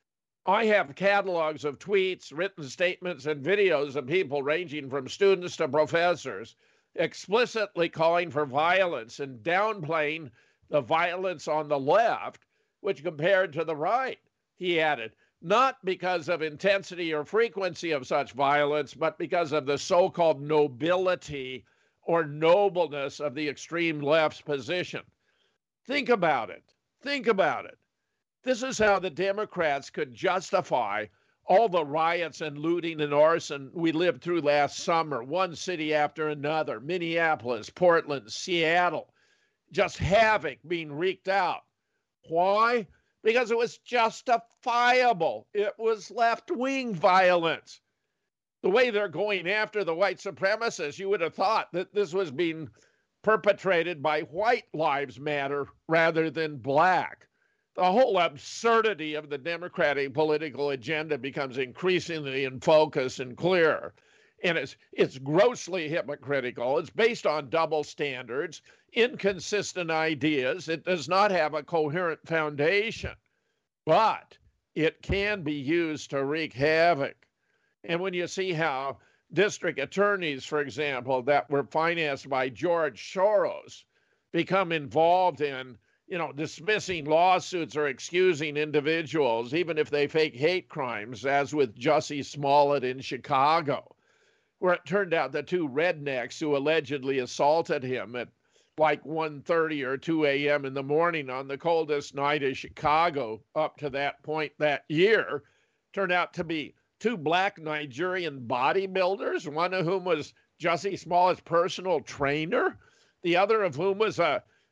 I have catalogs of tweets, written statements, and videos of people ranging from students to professors explicitly calling for violence and downplaying the violence on the left, which compared to the right. He added, not because of intensity or frequency of such violence, but because of the so-called nobility or nobleness of the extreme left's position. Think about it. Think about it. This is how the Democrats could justify all the riots and looting and arson we lived through last summer, one city after another, Minneapolis, Portland, Seattle, just havoc being wreaked out. Why? Because it was justifiable. It was left-wing violence. The way they're going after the white supremacists, you would have thought that this was being perpetrated by white lives matter rather than black. The whole absurdity of the Democratic political agenda becomes increasingly in focus and clear. And it's grossly hypocritical. It's based on double standards, inconsistent ideas. It does not have a coherent foundation, but it can be used to wreak havoc. And when you see how district attorneys, for example, that were financed by George Soros become involved in dismissing lawsuits or excusing individuals, even if they fake hate crimes, as with Jussie Smollett in Chicago, where it turned out the two rednecks who allegedly assaulted him at like 1:30 or 2 a.m. in the morning on the coldest night of Chicago up to that point that year turned out to be two black Nigerian bodybuilders, one of whom was Jussie Smollett's personal trainer, the other of whom was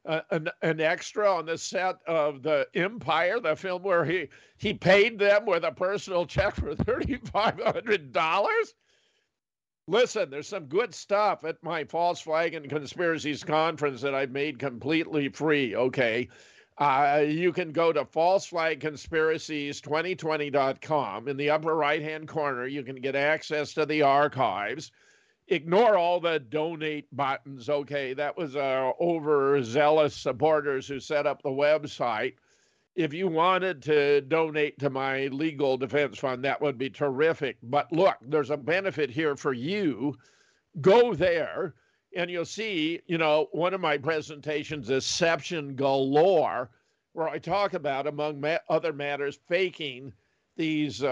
an extra on the set of The Empire, the film where he paid them with a personal check for $3,500. Listen, there's some good stuff at my False Flag and Conspiracies conference that I've made completely free, okay? You can go to falseflagconspiracies2020.com. In the upper right-hand corner, you can get access to the archives. Ignore all the donate buttons, okay? That was overzealous supporters who set up the website. If you wanted to donate to my legal defense fund, that would be terrific. But look, there's a benefit here for you. Go there, and you'll see, one of my presentations, Deception Galore, where I talk about, among other matters, faking these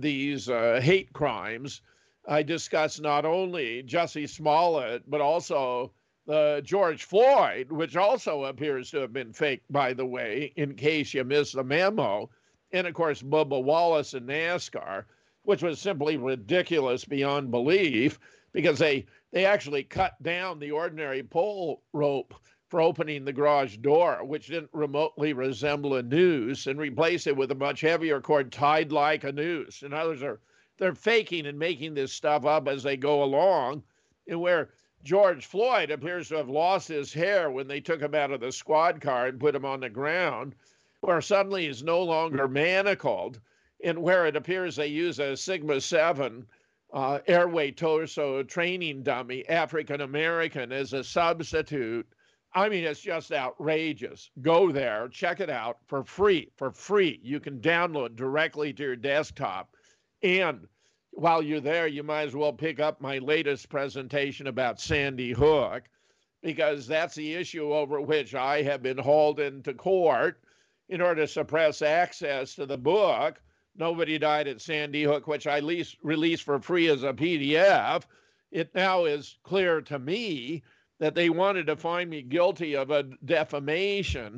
hate crimes. I discuss not only Jussie Smollett, but also George Floyd, which also appears to have been faked, by the way, in case you missed the memo. And, of course, Bubba Wallace and NASCAR, which was simply ridiculous beyond belief because they actually cut down the ordinary pole rope for opening the garage door, which didn't remotely resemble a noose, and replaced it with a much heavier cord tied like a noose. In other words, they're faking and making this stuff up as they go along, and where George Floyd appears to have lost his hair when they took him out of the squad car and put him on the ground, where suddenly he's no longer manacled, and where it appears they use a Sigma 7 airway torso training dummy, African-American, as a substitute. I mean, it's just outrageous. Go there, check it out for free. You can download directly to your desktop. And while you're there, you might as well pick up my latest presentation about Sandy Hook, because that's the issue over which I have been hauled into court in order to suppress access to the book, Nobody Died at Sandy Hook, which I released for free as a PDF. It now is clear to me that they wanted to find me guilty of a defamation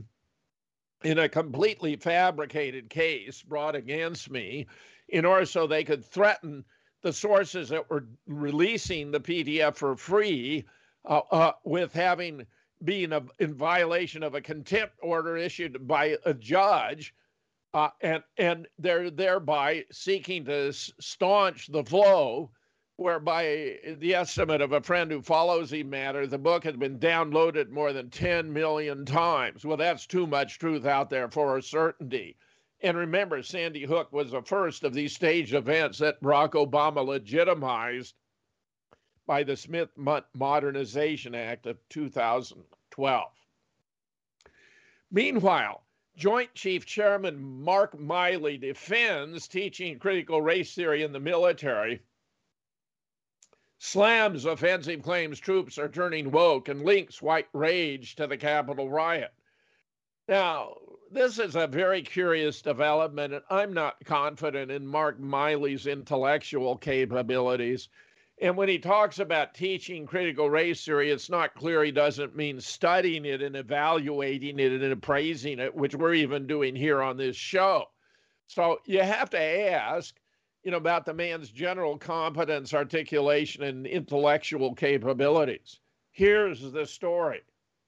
in a completely fabricated case brought against me, in order so they could threaten the sources that were releasing the PDF for free with having been in violation of a contempt order issued by a judge, and they're thereby seeking to staunch the flow, whereby the estimate of a friend who follows the matter, the book has been downloaded more than 10 million times. Well, that's too much truth out there for a certainty. And remember, Sandy Hook was the first of these staged events that Barack Obama legitimized by the Smith Modernization Act of 2012. Meanwhile, Joint Chief Chairman Mark Milley defends teaching critical race theory in the military, slams offensive claims troops are turning woke, and links white rage to the Capitol riot. Now, this is a very curious development, and I'm not confident in Mark Milley's intellectual capabilities. And when he talks about teaching critical race theory, it's not clear he doesn't mean studying it and evaluating it and appraising it, which we're even doing here on this show. So you have to ask, about the man's general competence, articulation, and intellectual capabilities. Here's the story.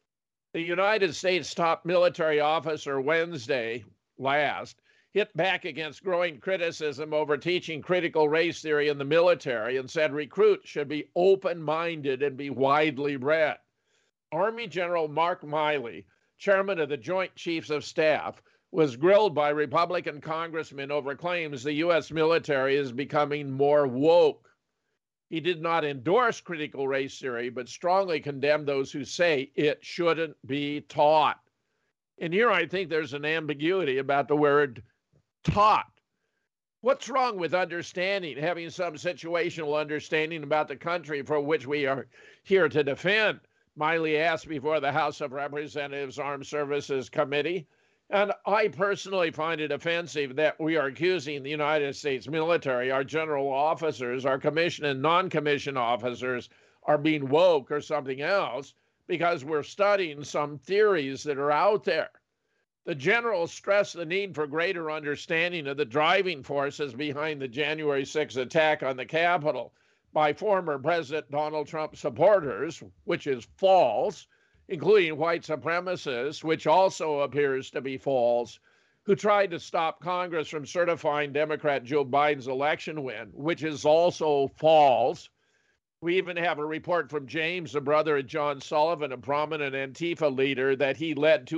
The United States top military officer Wednesday last hit back against growing criticism over teaching critical race theory in the military and said recruits should be open-minded and be widely read. Army General Mark Milley, chairman of the Joint Chiefs of Staff, was grilled by Republican congressmen over claims the U.S. military is becoming more woke. He did not endorse critical race theory, but strongly condemned those who say it shouldn't be taught. And here I think there's an ambiguity about the word taught. What's wrong with understanding, having some situational understanding about the country for which we are here to defend? Milley asked before the House of Representatives Armed Services Committee. And I personally find it offensive that we are accusing the United States military, our general officers, our commissioned and non-commissioned officers are being woke or something else because we're studying some theories that are out there. The generals stressed the need for greater understanding of the driving forces behind the January 6th attack on the Capitol by former President Donald Trump supporters, which is false, including white supremacists, which also appears to be false, who tried to stop Congress from certifying Democrat Joe Biden's election win, which is also false. We even have a report from James, the brother of John Sullivan, a prominent Antifa leader, that he led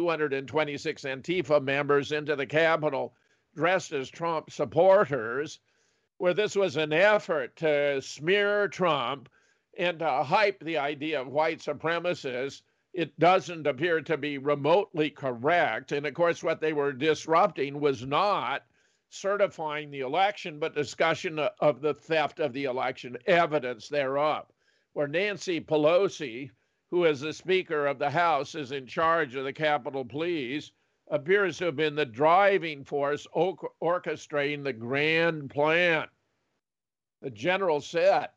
226 Antifa members into the Capitol dressed as Trump supporters, where this was an effort to smear Trump and to hype the idea of white supremacists. It doesn't appear to be remotely correct. And of course, what they were disrupting was not certifying the election, but discussion of the theft of the election, evidence thereof, where Nancy Pelosi, who is the Speaker of the House, is in charge of the Capitol Police, appears to have been the driving force orchestrating the grand plan. The general said,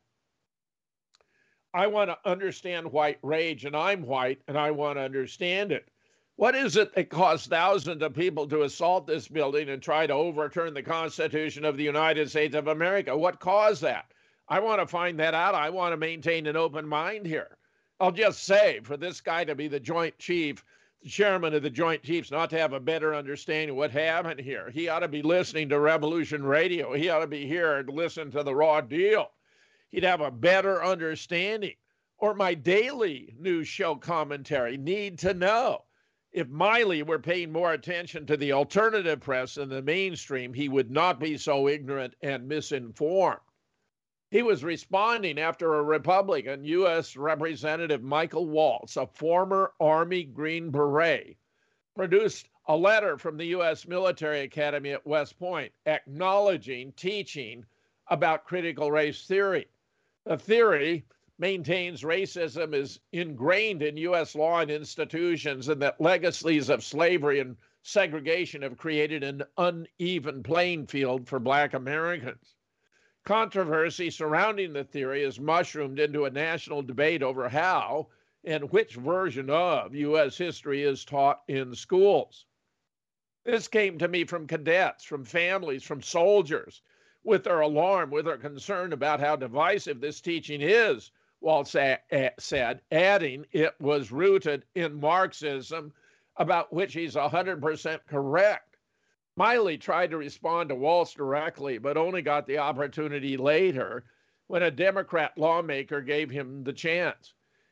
I want to understand white rage, and I'm white, and I want to understand it. What is it that caused thousands of people to assault this building and try to overturn the Constitution of the United States of America? What caused that? I want to find that out. I want to maintain an open mind here. I'll just say, for this guy to be the Joint Chief, the chairman of the Joint Chiefs, not to have a better understanding of what happened here, he ought to be listening to Revolution Radio. He ought to be here to listen to the raw deal. He'd have a better understanding. Or my daily news show commentary, Need to Know. If Milley were paying more attention to the alternative press than the mainstream, he would not be so ignorant and misinformed. He was responding after a Republican, U.S. Representative Michael Waltz, a former Army Green Beret, produced a letter from the U.S. Military Academy at West Point acknowledging teaching about critical race theory. The theory maintains racism is ingrained in U.S. law and institutions and that legacies of slavery and segregation have created an uneven playing field for Black Americans. Controversy surrounding the theory has mushroomed into a national debate over how and which version of U.S. history is taught in schools. This came to me from cadets, from families, from soldiers, with their alarm, with their concern about how divisive this teaching is, Waltz said, adding it was rooted in Marxism, about which he's 100% correct. Milley tried to respond to Waltz directly, but only got the opportunity later when a Democrat lawmaker gave him the chance.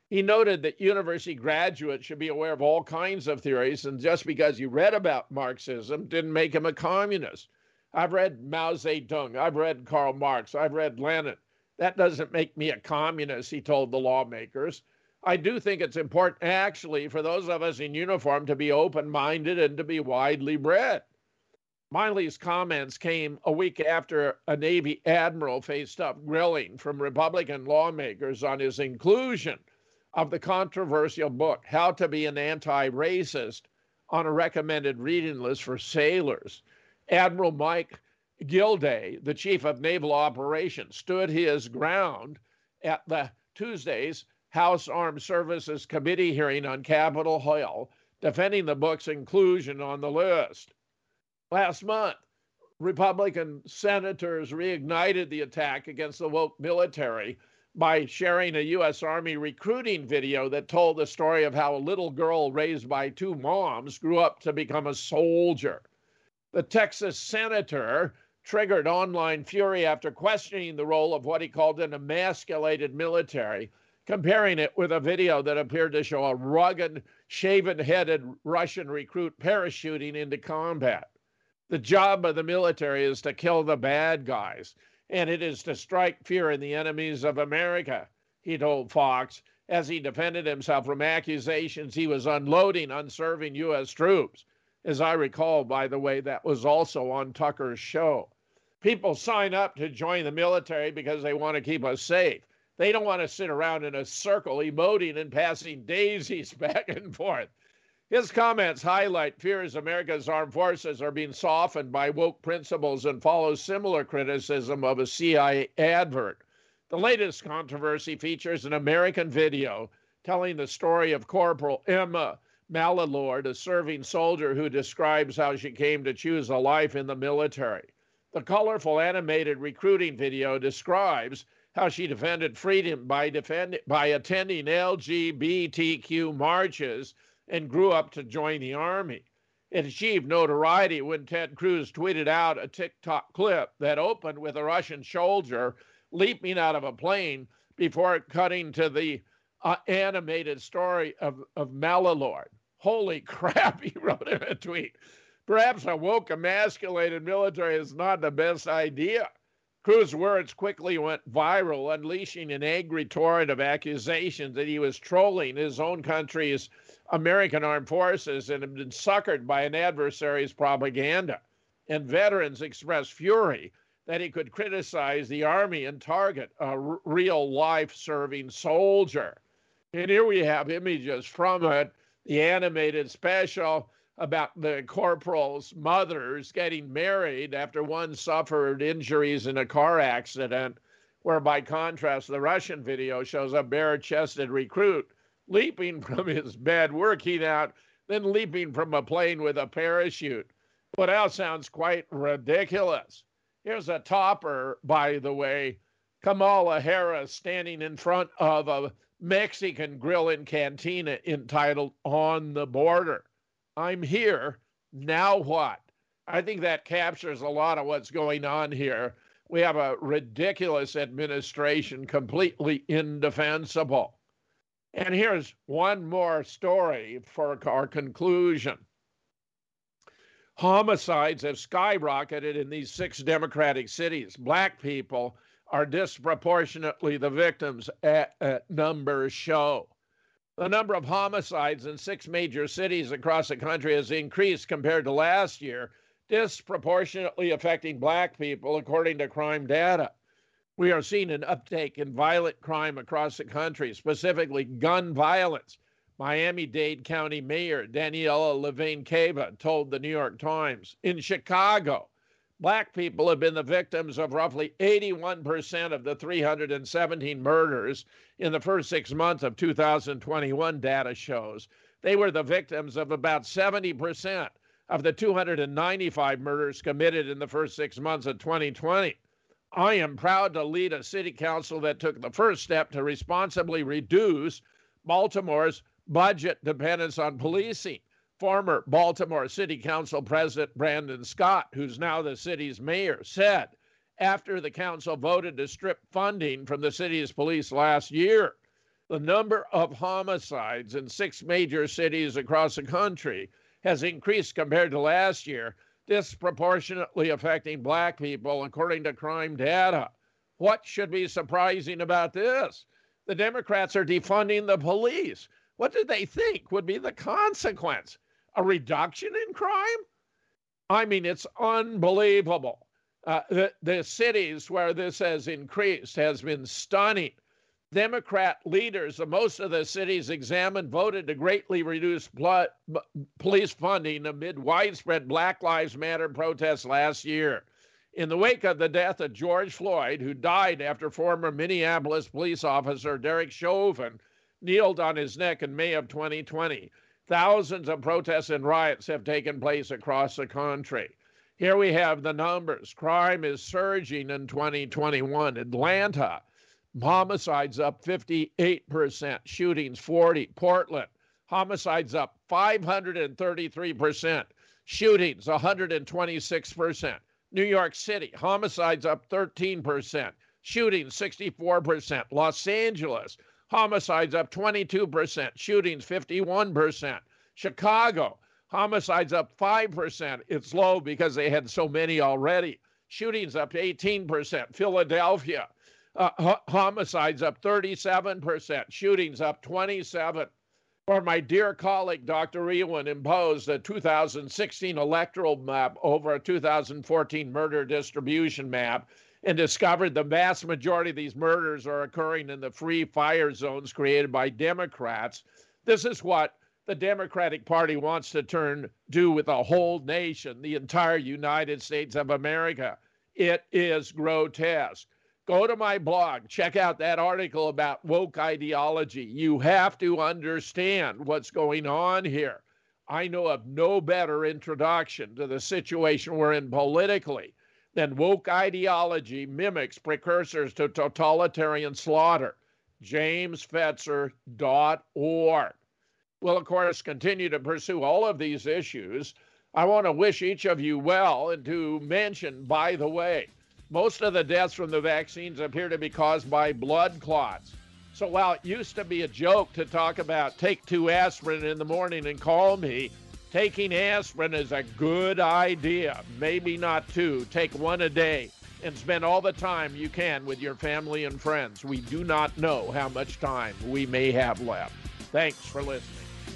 He noted that university graduates should be aware of all kinds of theories, and just because you read about Marxism didn't make him a communist. I've read Mao Zedong, I've read Karl Marx, I've read Lenin. That doesn't make me a communist, he told the lawmakers. I do think it's important, actually, for those of us in uniform to be open-minded and to be widely read. Miley's comments came a week after a Navy admiral faced up grilling from Republican lawmakers on his inclusion of the controversial book, How to Be an Anti-Racist, on a recommended reading list for sailors. Admiral Mike Gilday, the chief of naval operations, stood his ground at the Tuesday's House Armed Services Committee hearing on Capitol Hill, defending the book's inclusion on the list. Last month, Republican senators reignited the attack against the woke military by sharing a U.S. Army recruiting video that told the story of how a little girl raised by two moms grew up to become a soldier. The Texas senator triggered online fury after questioning the role of what he called an emasculated military, comparing it with a video that appeared to show a rugged, shaven-headed Russian recruit parachuting into combat. The job of the military is to kill the bad guys, and it is to strike fear in the enemies of America, he told Fox, as he defended himself from accusations he was unloading unserving U.S. troops. As I recall, by the way, that was also on Tucker's show. People sign up to join the military because they want to keep us safe. They don't want to sit around in a circle emoting and passing daisies back and forth. His comments highlight fears America's armed forces are being softened by woke principles and follow similar criticism of a CIA advert. The latest controversy features an American video telling the story of Corporal Emma Malalord, a serving soldier who describes how she came to choose a life in the military. The colorful animated recruiting video describes how she defended freedom by attending LGBTQ marches and grew up to join the Army. It achieved notoriety when Ted Cruz tweeted out a TikTok clip that opened with a Russian soldier leaping out of a plane before cutting to the animated story of Malalord. Holy crap, he wrote in a tweet. Perhaps a woke, emasculated military is not the best idea. Cruz's words quickly went viral, unleashing an angry torrent of accusations that he was trolling his own country's American armed forces and had been suckered by an adversary's propaganda. And veterans expressed fury that he could criticize the Army and target a real-life serving soldier. And here we have images from it, the animated special about the corporal's mothers getting married after one suffered injuries in a car accident, where by contrast, the Russian video shows a bare-chested recruit leaping from his bed, working out, then leaping from a plane with a parachute. What else sounds quite ridiculous? Here's a topper, by the way, Kamala Harris standing in front of a Mexican grill and cantina entitled On the Border. I'm here, now what? I think that captures a lot of what's going on here. We have a ridiculous administration, completely indefensible. And here's one more story for our conclusion. Homicides have skyrocketed in these 6 Democratic cities. Black people are disproportionately the victims, numbers show. The number of homicides in 6 major cities across the country has increased compared to last year, disproportionately affecting black people, according to crime data. We are seeing an uptake in violent crime across the country, specifically gun violence. Miami-Dade County Mayor Daniela Levine Cava told the New York Times. In Chicago, black people have been the victims of roughly 81% of the 317 murders in the first 6 months of 2021, data shows. They were the victims of about 70% of the 295 murders committed in the first 6 months of 2020. I am proud to lead a city council that took the first step to responsibly reduce Baltimore's budget dependence on policing. Former Baltimore City Council President Brandon Scott, who's now the city's mayor, said after the council voted to strip funding from the city's police last year, The number of homicides in 6 major cities across the country has increased compared to last year, disproportionately affecting black people, according to crime data. What should be surprising about this? The Democrats are defunding the police. What do they think would be the consequence? A reduction in crime? I mean, it's unbelievable. The cities where this has increased has been stunning. Democrat leaders of most of the cities examined voted to greatly reduce police funding amid widespread Black Lives Matter protests last year. In the wake of the death of George Floyd, who died after former Minneapolis police officer Derek Chauvin kneeled on his neck in May of 2020, thousands of protests and riots have taken place across the country. Here we have the numbers. Crime is surging in 2021. Atlanta, homicides up 58%, shootings 40%. Portland, homicides up 533%, shootings 126%. New York City, homicides up 13%, shootings 64%. Los Angeles, homicides up 22%, shootings 51%. Chicago, homicides up 5%. It's low because they had so many already. Shootings up 18%. Philadelphia, homicides up 37%, shootings up 27%. For my dear colleague, Dr. Ewan, imposed a 2016 electoral map over a 2014 murder distribution map and discovered the vast majority of these murders are occurring in the free fire zones created by Democrats. This is what the Democratic Party wants to do with the whole nation, the entire United States of America. It is grotesque. Go to my blog, check out that article about woke ideology. You have to understand what's going on here. I know of no better introduction to the situation we're in politically than woke ideology mimics precursors to totalitarian slaughter. JamesFetzer.org. We'll, of course, continue to pursue all of these issues. I want to wish each of you well and to mention, by the way, most of the deaths from the vaccines appear to be caused by blood clots. So while it used to be a joke to talk about take 2 aspirin in the morning and call me, taking aspirin is a good idea. Maybe not 2. Take 1 a day and spend all the time you can with your family and friends. We do not know how much time we may have left. Thanks for listening.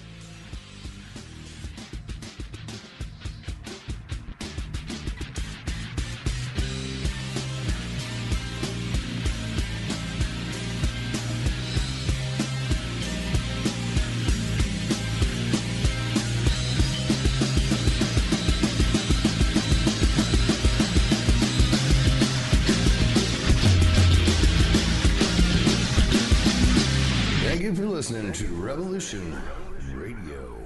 Thank you for listening to Revolution Radio.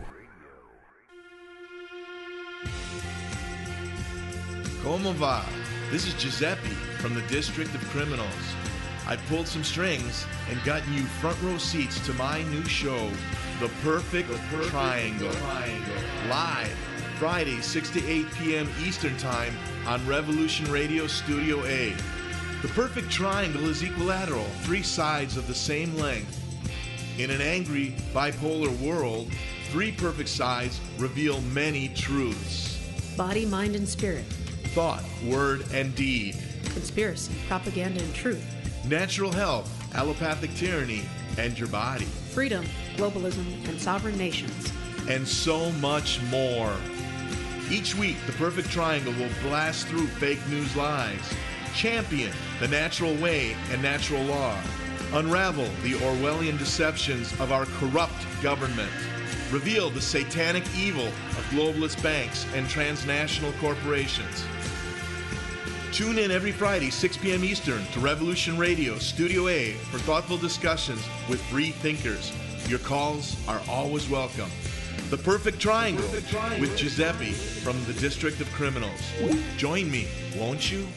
Como va? This is Giuseppe from the District of Criminals. I pulled some strings and gotten you front row seats to my new show, The Perfect Triangle. Live, Friday, 6 to 8 p.m. Eastern Time on Revolution Radio Studio A. The perfect triangle is equilateral, 3 sides of the same length. In an angry, bipolar world, 3 perfect sides reveal many truths. Body, mind, and spirit. Thought, word, and deed. Conspiracy, propaganda, and truth. Natural health, allopathic tyranny, and your body. Freedom, globalism, and sovereign nations. And so much more. Each week, the Perfect Triangle will blast through fake news lies, champion the natural way and natural law, unravel the Orwellian deceptions of our corrupt government, reveal the satanic evil of globalist banks and transnational corporations. Tune in every Friday, 6 p.m. Eastern to Revolution Radio Studio A for thoughtful discussions with free thinkers. Your calls are always welcome. The Perfect Triangle with Giuseppe from the District of Criminals. Join me, won't you?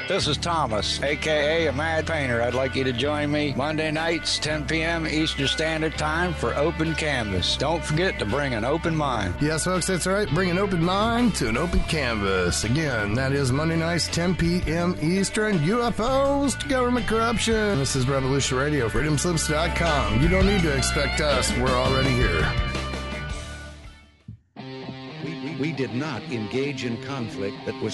This is Thomas, a.k.a. a Mad Painter. I'd like you to join me Monday nights, 10 p.m. Eastern Standard Time for Open Canvas. Don't forget to bring an open mind. Yes, folks, that's right. Bring an open mind to an open canvas. Again, that is Monday nights, 10 p.m. Eastern. UFOs to government corruption. This is Revolution Radio, freedomslips.com. You don't need to expect us. We're already here. We did not engage in conflict that was